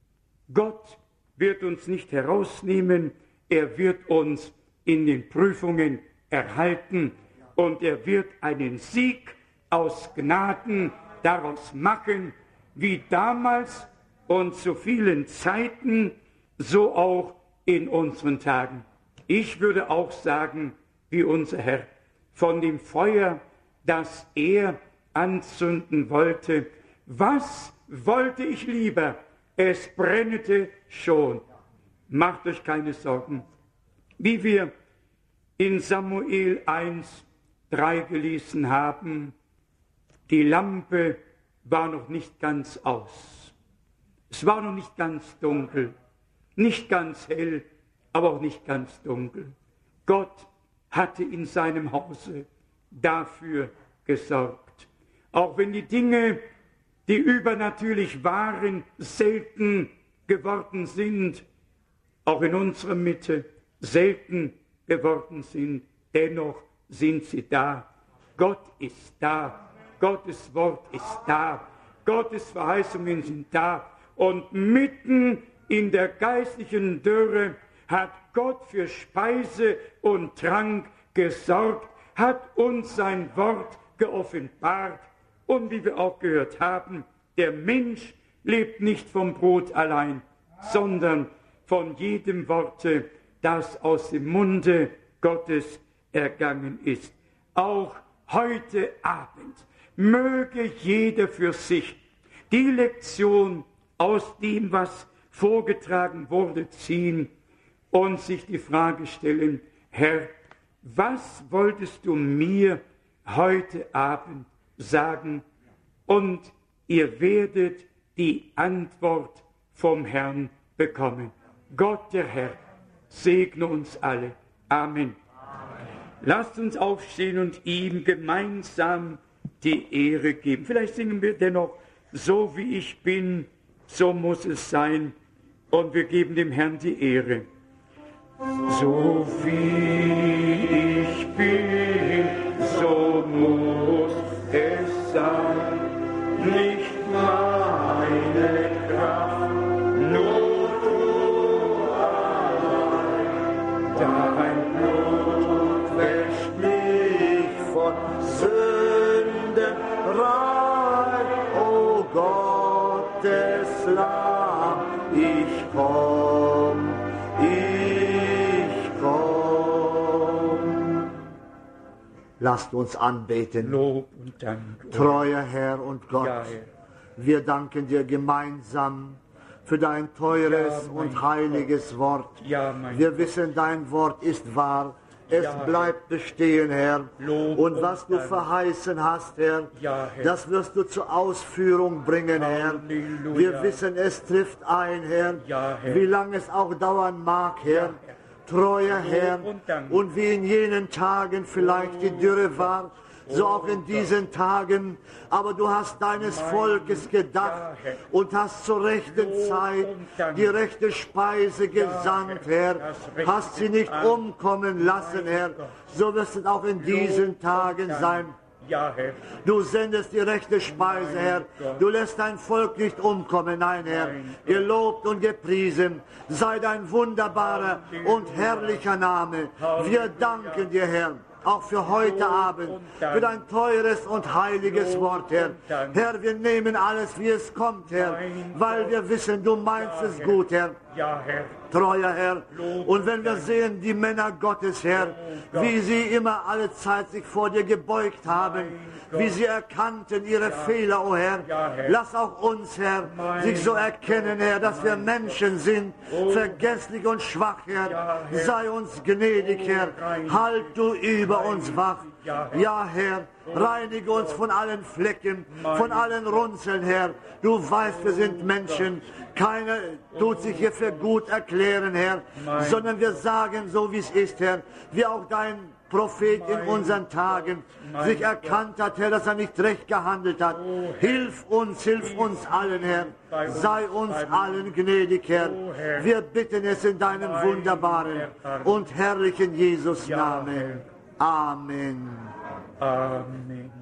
B: Gott wird uns nicht herausnehmen, er wird uns in den Prüfungen erhalten und er wird einen Sieg aus Gnaden daraus machen, wie damals und zu vielen Zeiten, so auch in unseren Tagen. Ich würde auch sagen, wie unser Herr, von dem Feuer, das er anzünden wollte, was wollte ich lieber? Es brennete schon. Macht euch keine Sorgen. Wie wir in Samuel eins, drei gelesen haben, die Lampe war noch nicht ganz aus. Es war noch nicht ganz dunkel, nicht ganz hell, aber auch nicht ganz dunkel. Gott hatte in seinem Hause dafür gesorgt. Auch wenn die Dinge, die übernatürlich waren, selten geworden sind, auch in unserer Mitte selten geworden sind, dennoch sind sie da. Gott ist da. Gottes Wort ist da. Gottes Verheißungen sind da. Und mitten in der geistlichen Dürre hat Gott für Speise und Trank gesorgt, hat uns sein Wort geoffenbart. Und wie wir auch gehört haben, der Mensch lebt nicht vom Brot allein, sondern von jedem Worte, das aus dem Munde Gottes ergangen ist. Auch heute Abend möge jeder für sich die Lektion aus dem, was vorgetragen wurde, ziehen und sich die Frage stellen, Herr, was wolltest du mir heute Abend sagen? Und ihr werdet die Antwort vom Herrn bekommen. Gott, der Herr, segne uns alle. Amen. Amen. Lasst uns aufstehen und ihm gemeinsam die Ehre geben. Vielleicht singen wir dennoch, so wie ich bin, so muss es sein. Und wir geben dem Herrn die Ehre. So wie ich bin, so muss es sein. Nicht meine Kraft, nur du allein. Dein Blut wäscht mich von Sünden rein. O Gottes Lamm, ich komm, ich komm.
C: Lasst uns anbeten.
B: Lob und Dank.
C: Treuer Herr und Gott,
B: Ja, Herr.
C: wir danken dir gemeinsam für dein teures
B: Ja, mein
C: und heiliges Wort.
B: Ja, mein
C: Wir
B: Gott.
C: wissen, dein Wort ist wahr. Es
B: Ja, Herr.
C: bleibt bestehen, Herr.
B: Lob
C: Und
B: und
C: was du
B: Dank.
C: verheißen hast, Herr,
B: Ja, Herr.
C: das wirst du zur Ausführung bringen, Herr.
B: Halleluja.
C: Wir wissen, es trifft ein, Herr,
B: Ja, Herr.
C: wie lange es auch dauern mag, Herr.
B: Herr.
C: Treuer
B: Lob
C: Herr,
B: und Dank.
C: und wie in jenen Tagen vielleicht die Dürre war, so auch in diesen Tagen, aber du hast deines Volkes gedacht
B: Ja, Herr.
C: und hast zur rechten
B: Lob
C: Zeit
B: und Dank.
C: die rechte Speise gesandt, Herr,
B: das rechte
C: hast sie nicht
B: An.
C: umkommen lassen, Herr, so wirst es auch in diesen
B: Lob und
C: Tagen
B: Dank.
C: sein.
B: Ja, Herr.
C: Du sendest die rechte Speise, Herr.
B: Gott.
C: Du lässt dein Volk nicht umkommen, nein, Herr.
B: Mein Gott.
C: Gelobt und gepriesen sei dein wunderbarer
B: Halleluja.
C: und herrlicher Name. Wir
B: Halleluja.
C: danken dir, Herr, auch für heute
B: Lob
C: Abend,
B: und Dank.
C: für dein teures und heiliges
B: Lob
C: Wort, Herr.
B: und Dank.
C: Herr, wir nehmen alles, wie es kommt, Herr,
B: Mein
C: weil
B: Gott.
C: wir wissen, du meinst
B: Ja,
C: es
B: Herr.
C: gut, Herr.
B: Ja, Herr.
C: Treuer Herr.
B: Lob
C: Und wenn wir
B: Dank.
C: sehen, die Männer Gottes, Herr,
B: Gott.
C: wie sie immer alle Zeit sich vor dir gebeugt haben,
B: Gott.
C: wie sie erkannten ihre Fehler, o Herr.
B: Ja, Herr.
C: Lass auch uns, Herr,
B: Mein
C: sich so
B: Gott.
C: erkennen, Herr, dass wir Menschen sind,
B: Oh.
C: vergesslich und schwach, Herr.
B: Ja, Herr.
C: Sei uns gnädig,
B: Oh,
C: Herr.
B: rein.
C: Halt du über uns wach.
B: Ja, Herr.
C: Ja, Herr, reinige uns von allen Flecken,
B: Mein
C: von allen Runzeln, Herr. Du weißt, wir sind Menschen. Keiner tut sich hier für gut erklären, Herr,
B: Mein
C: sondern wir sagen so, wie es ist, Herr. Wie auch dein Prophet in
B: Mein
C: unseren Tagen
B: Mein
C: sich erkannt hat, Herr, dass er nicht recht gehandelt hat.
B: Oh,
C: Hilf uns, hilf uns allen, Herr.
B: bei uns,
C: Sei uns
B: bei mir.
C: allen gnädig, Herr.
B: Oh, Herr.
C: Wir bitten es in deinem
B: Mein
C: wunderbaren
B: Herr.
C: und herrlichen Jesus
B: Ja,
C: Namen. Amen.
B: Amen.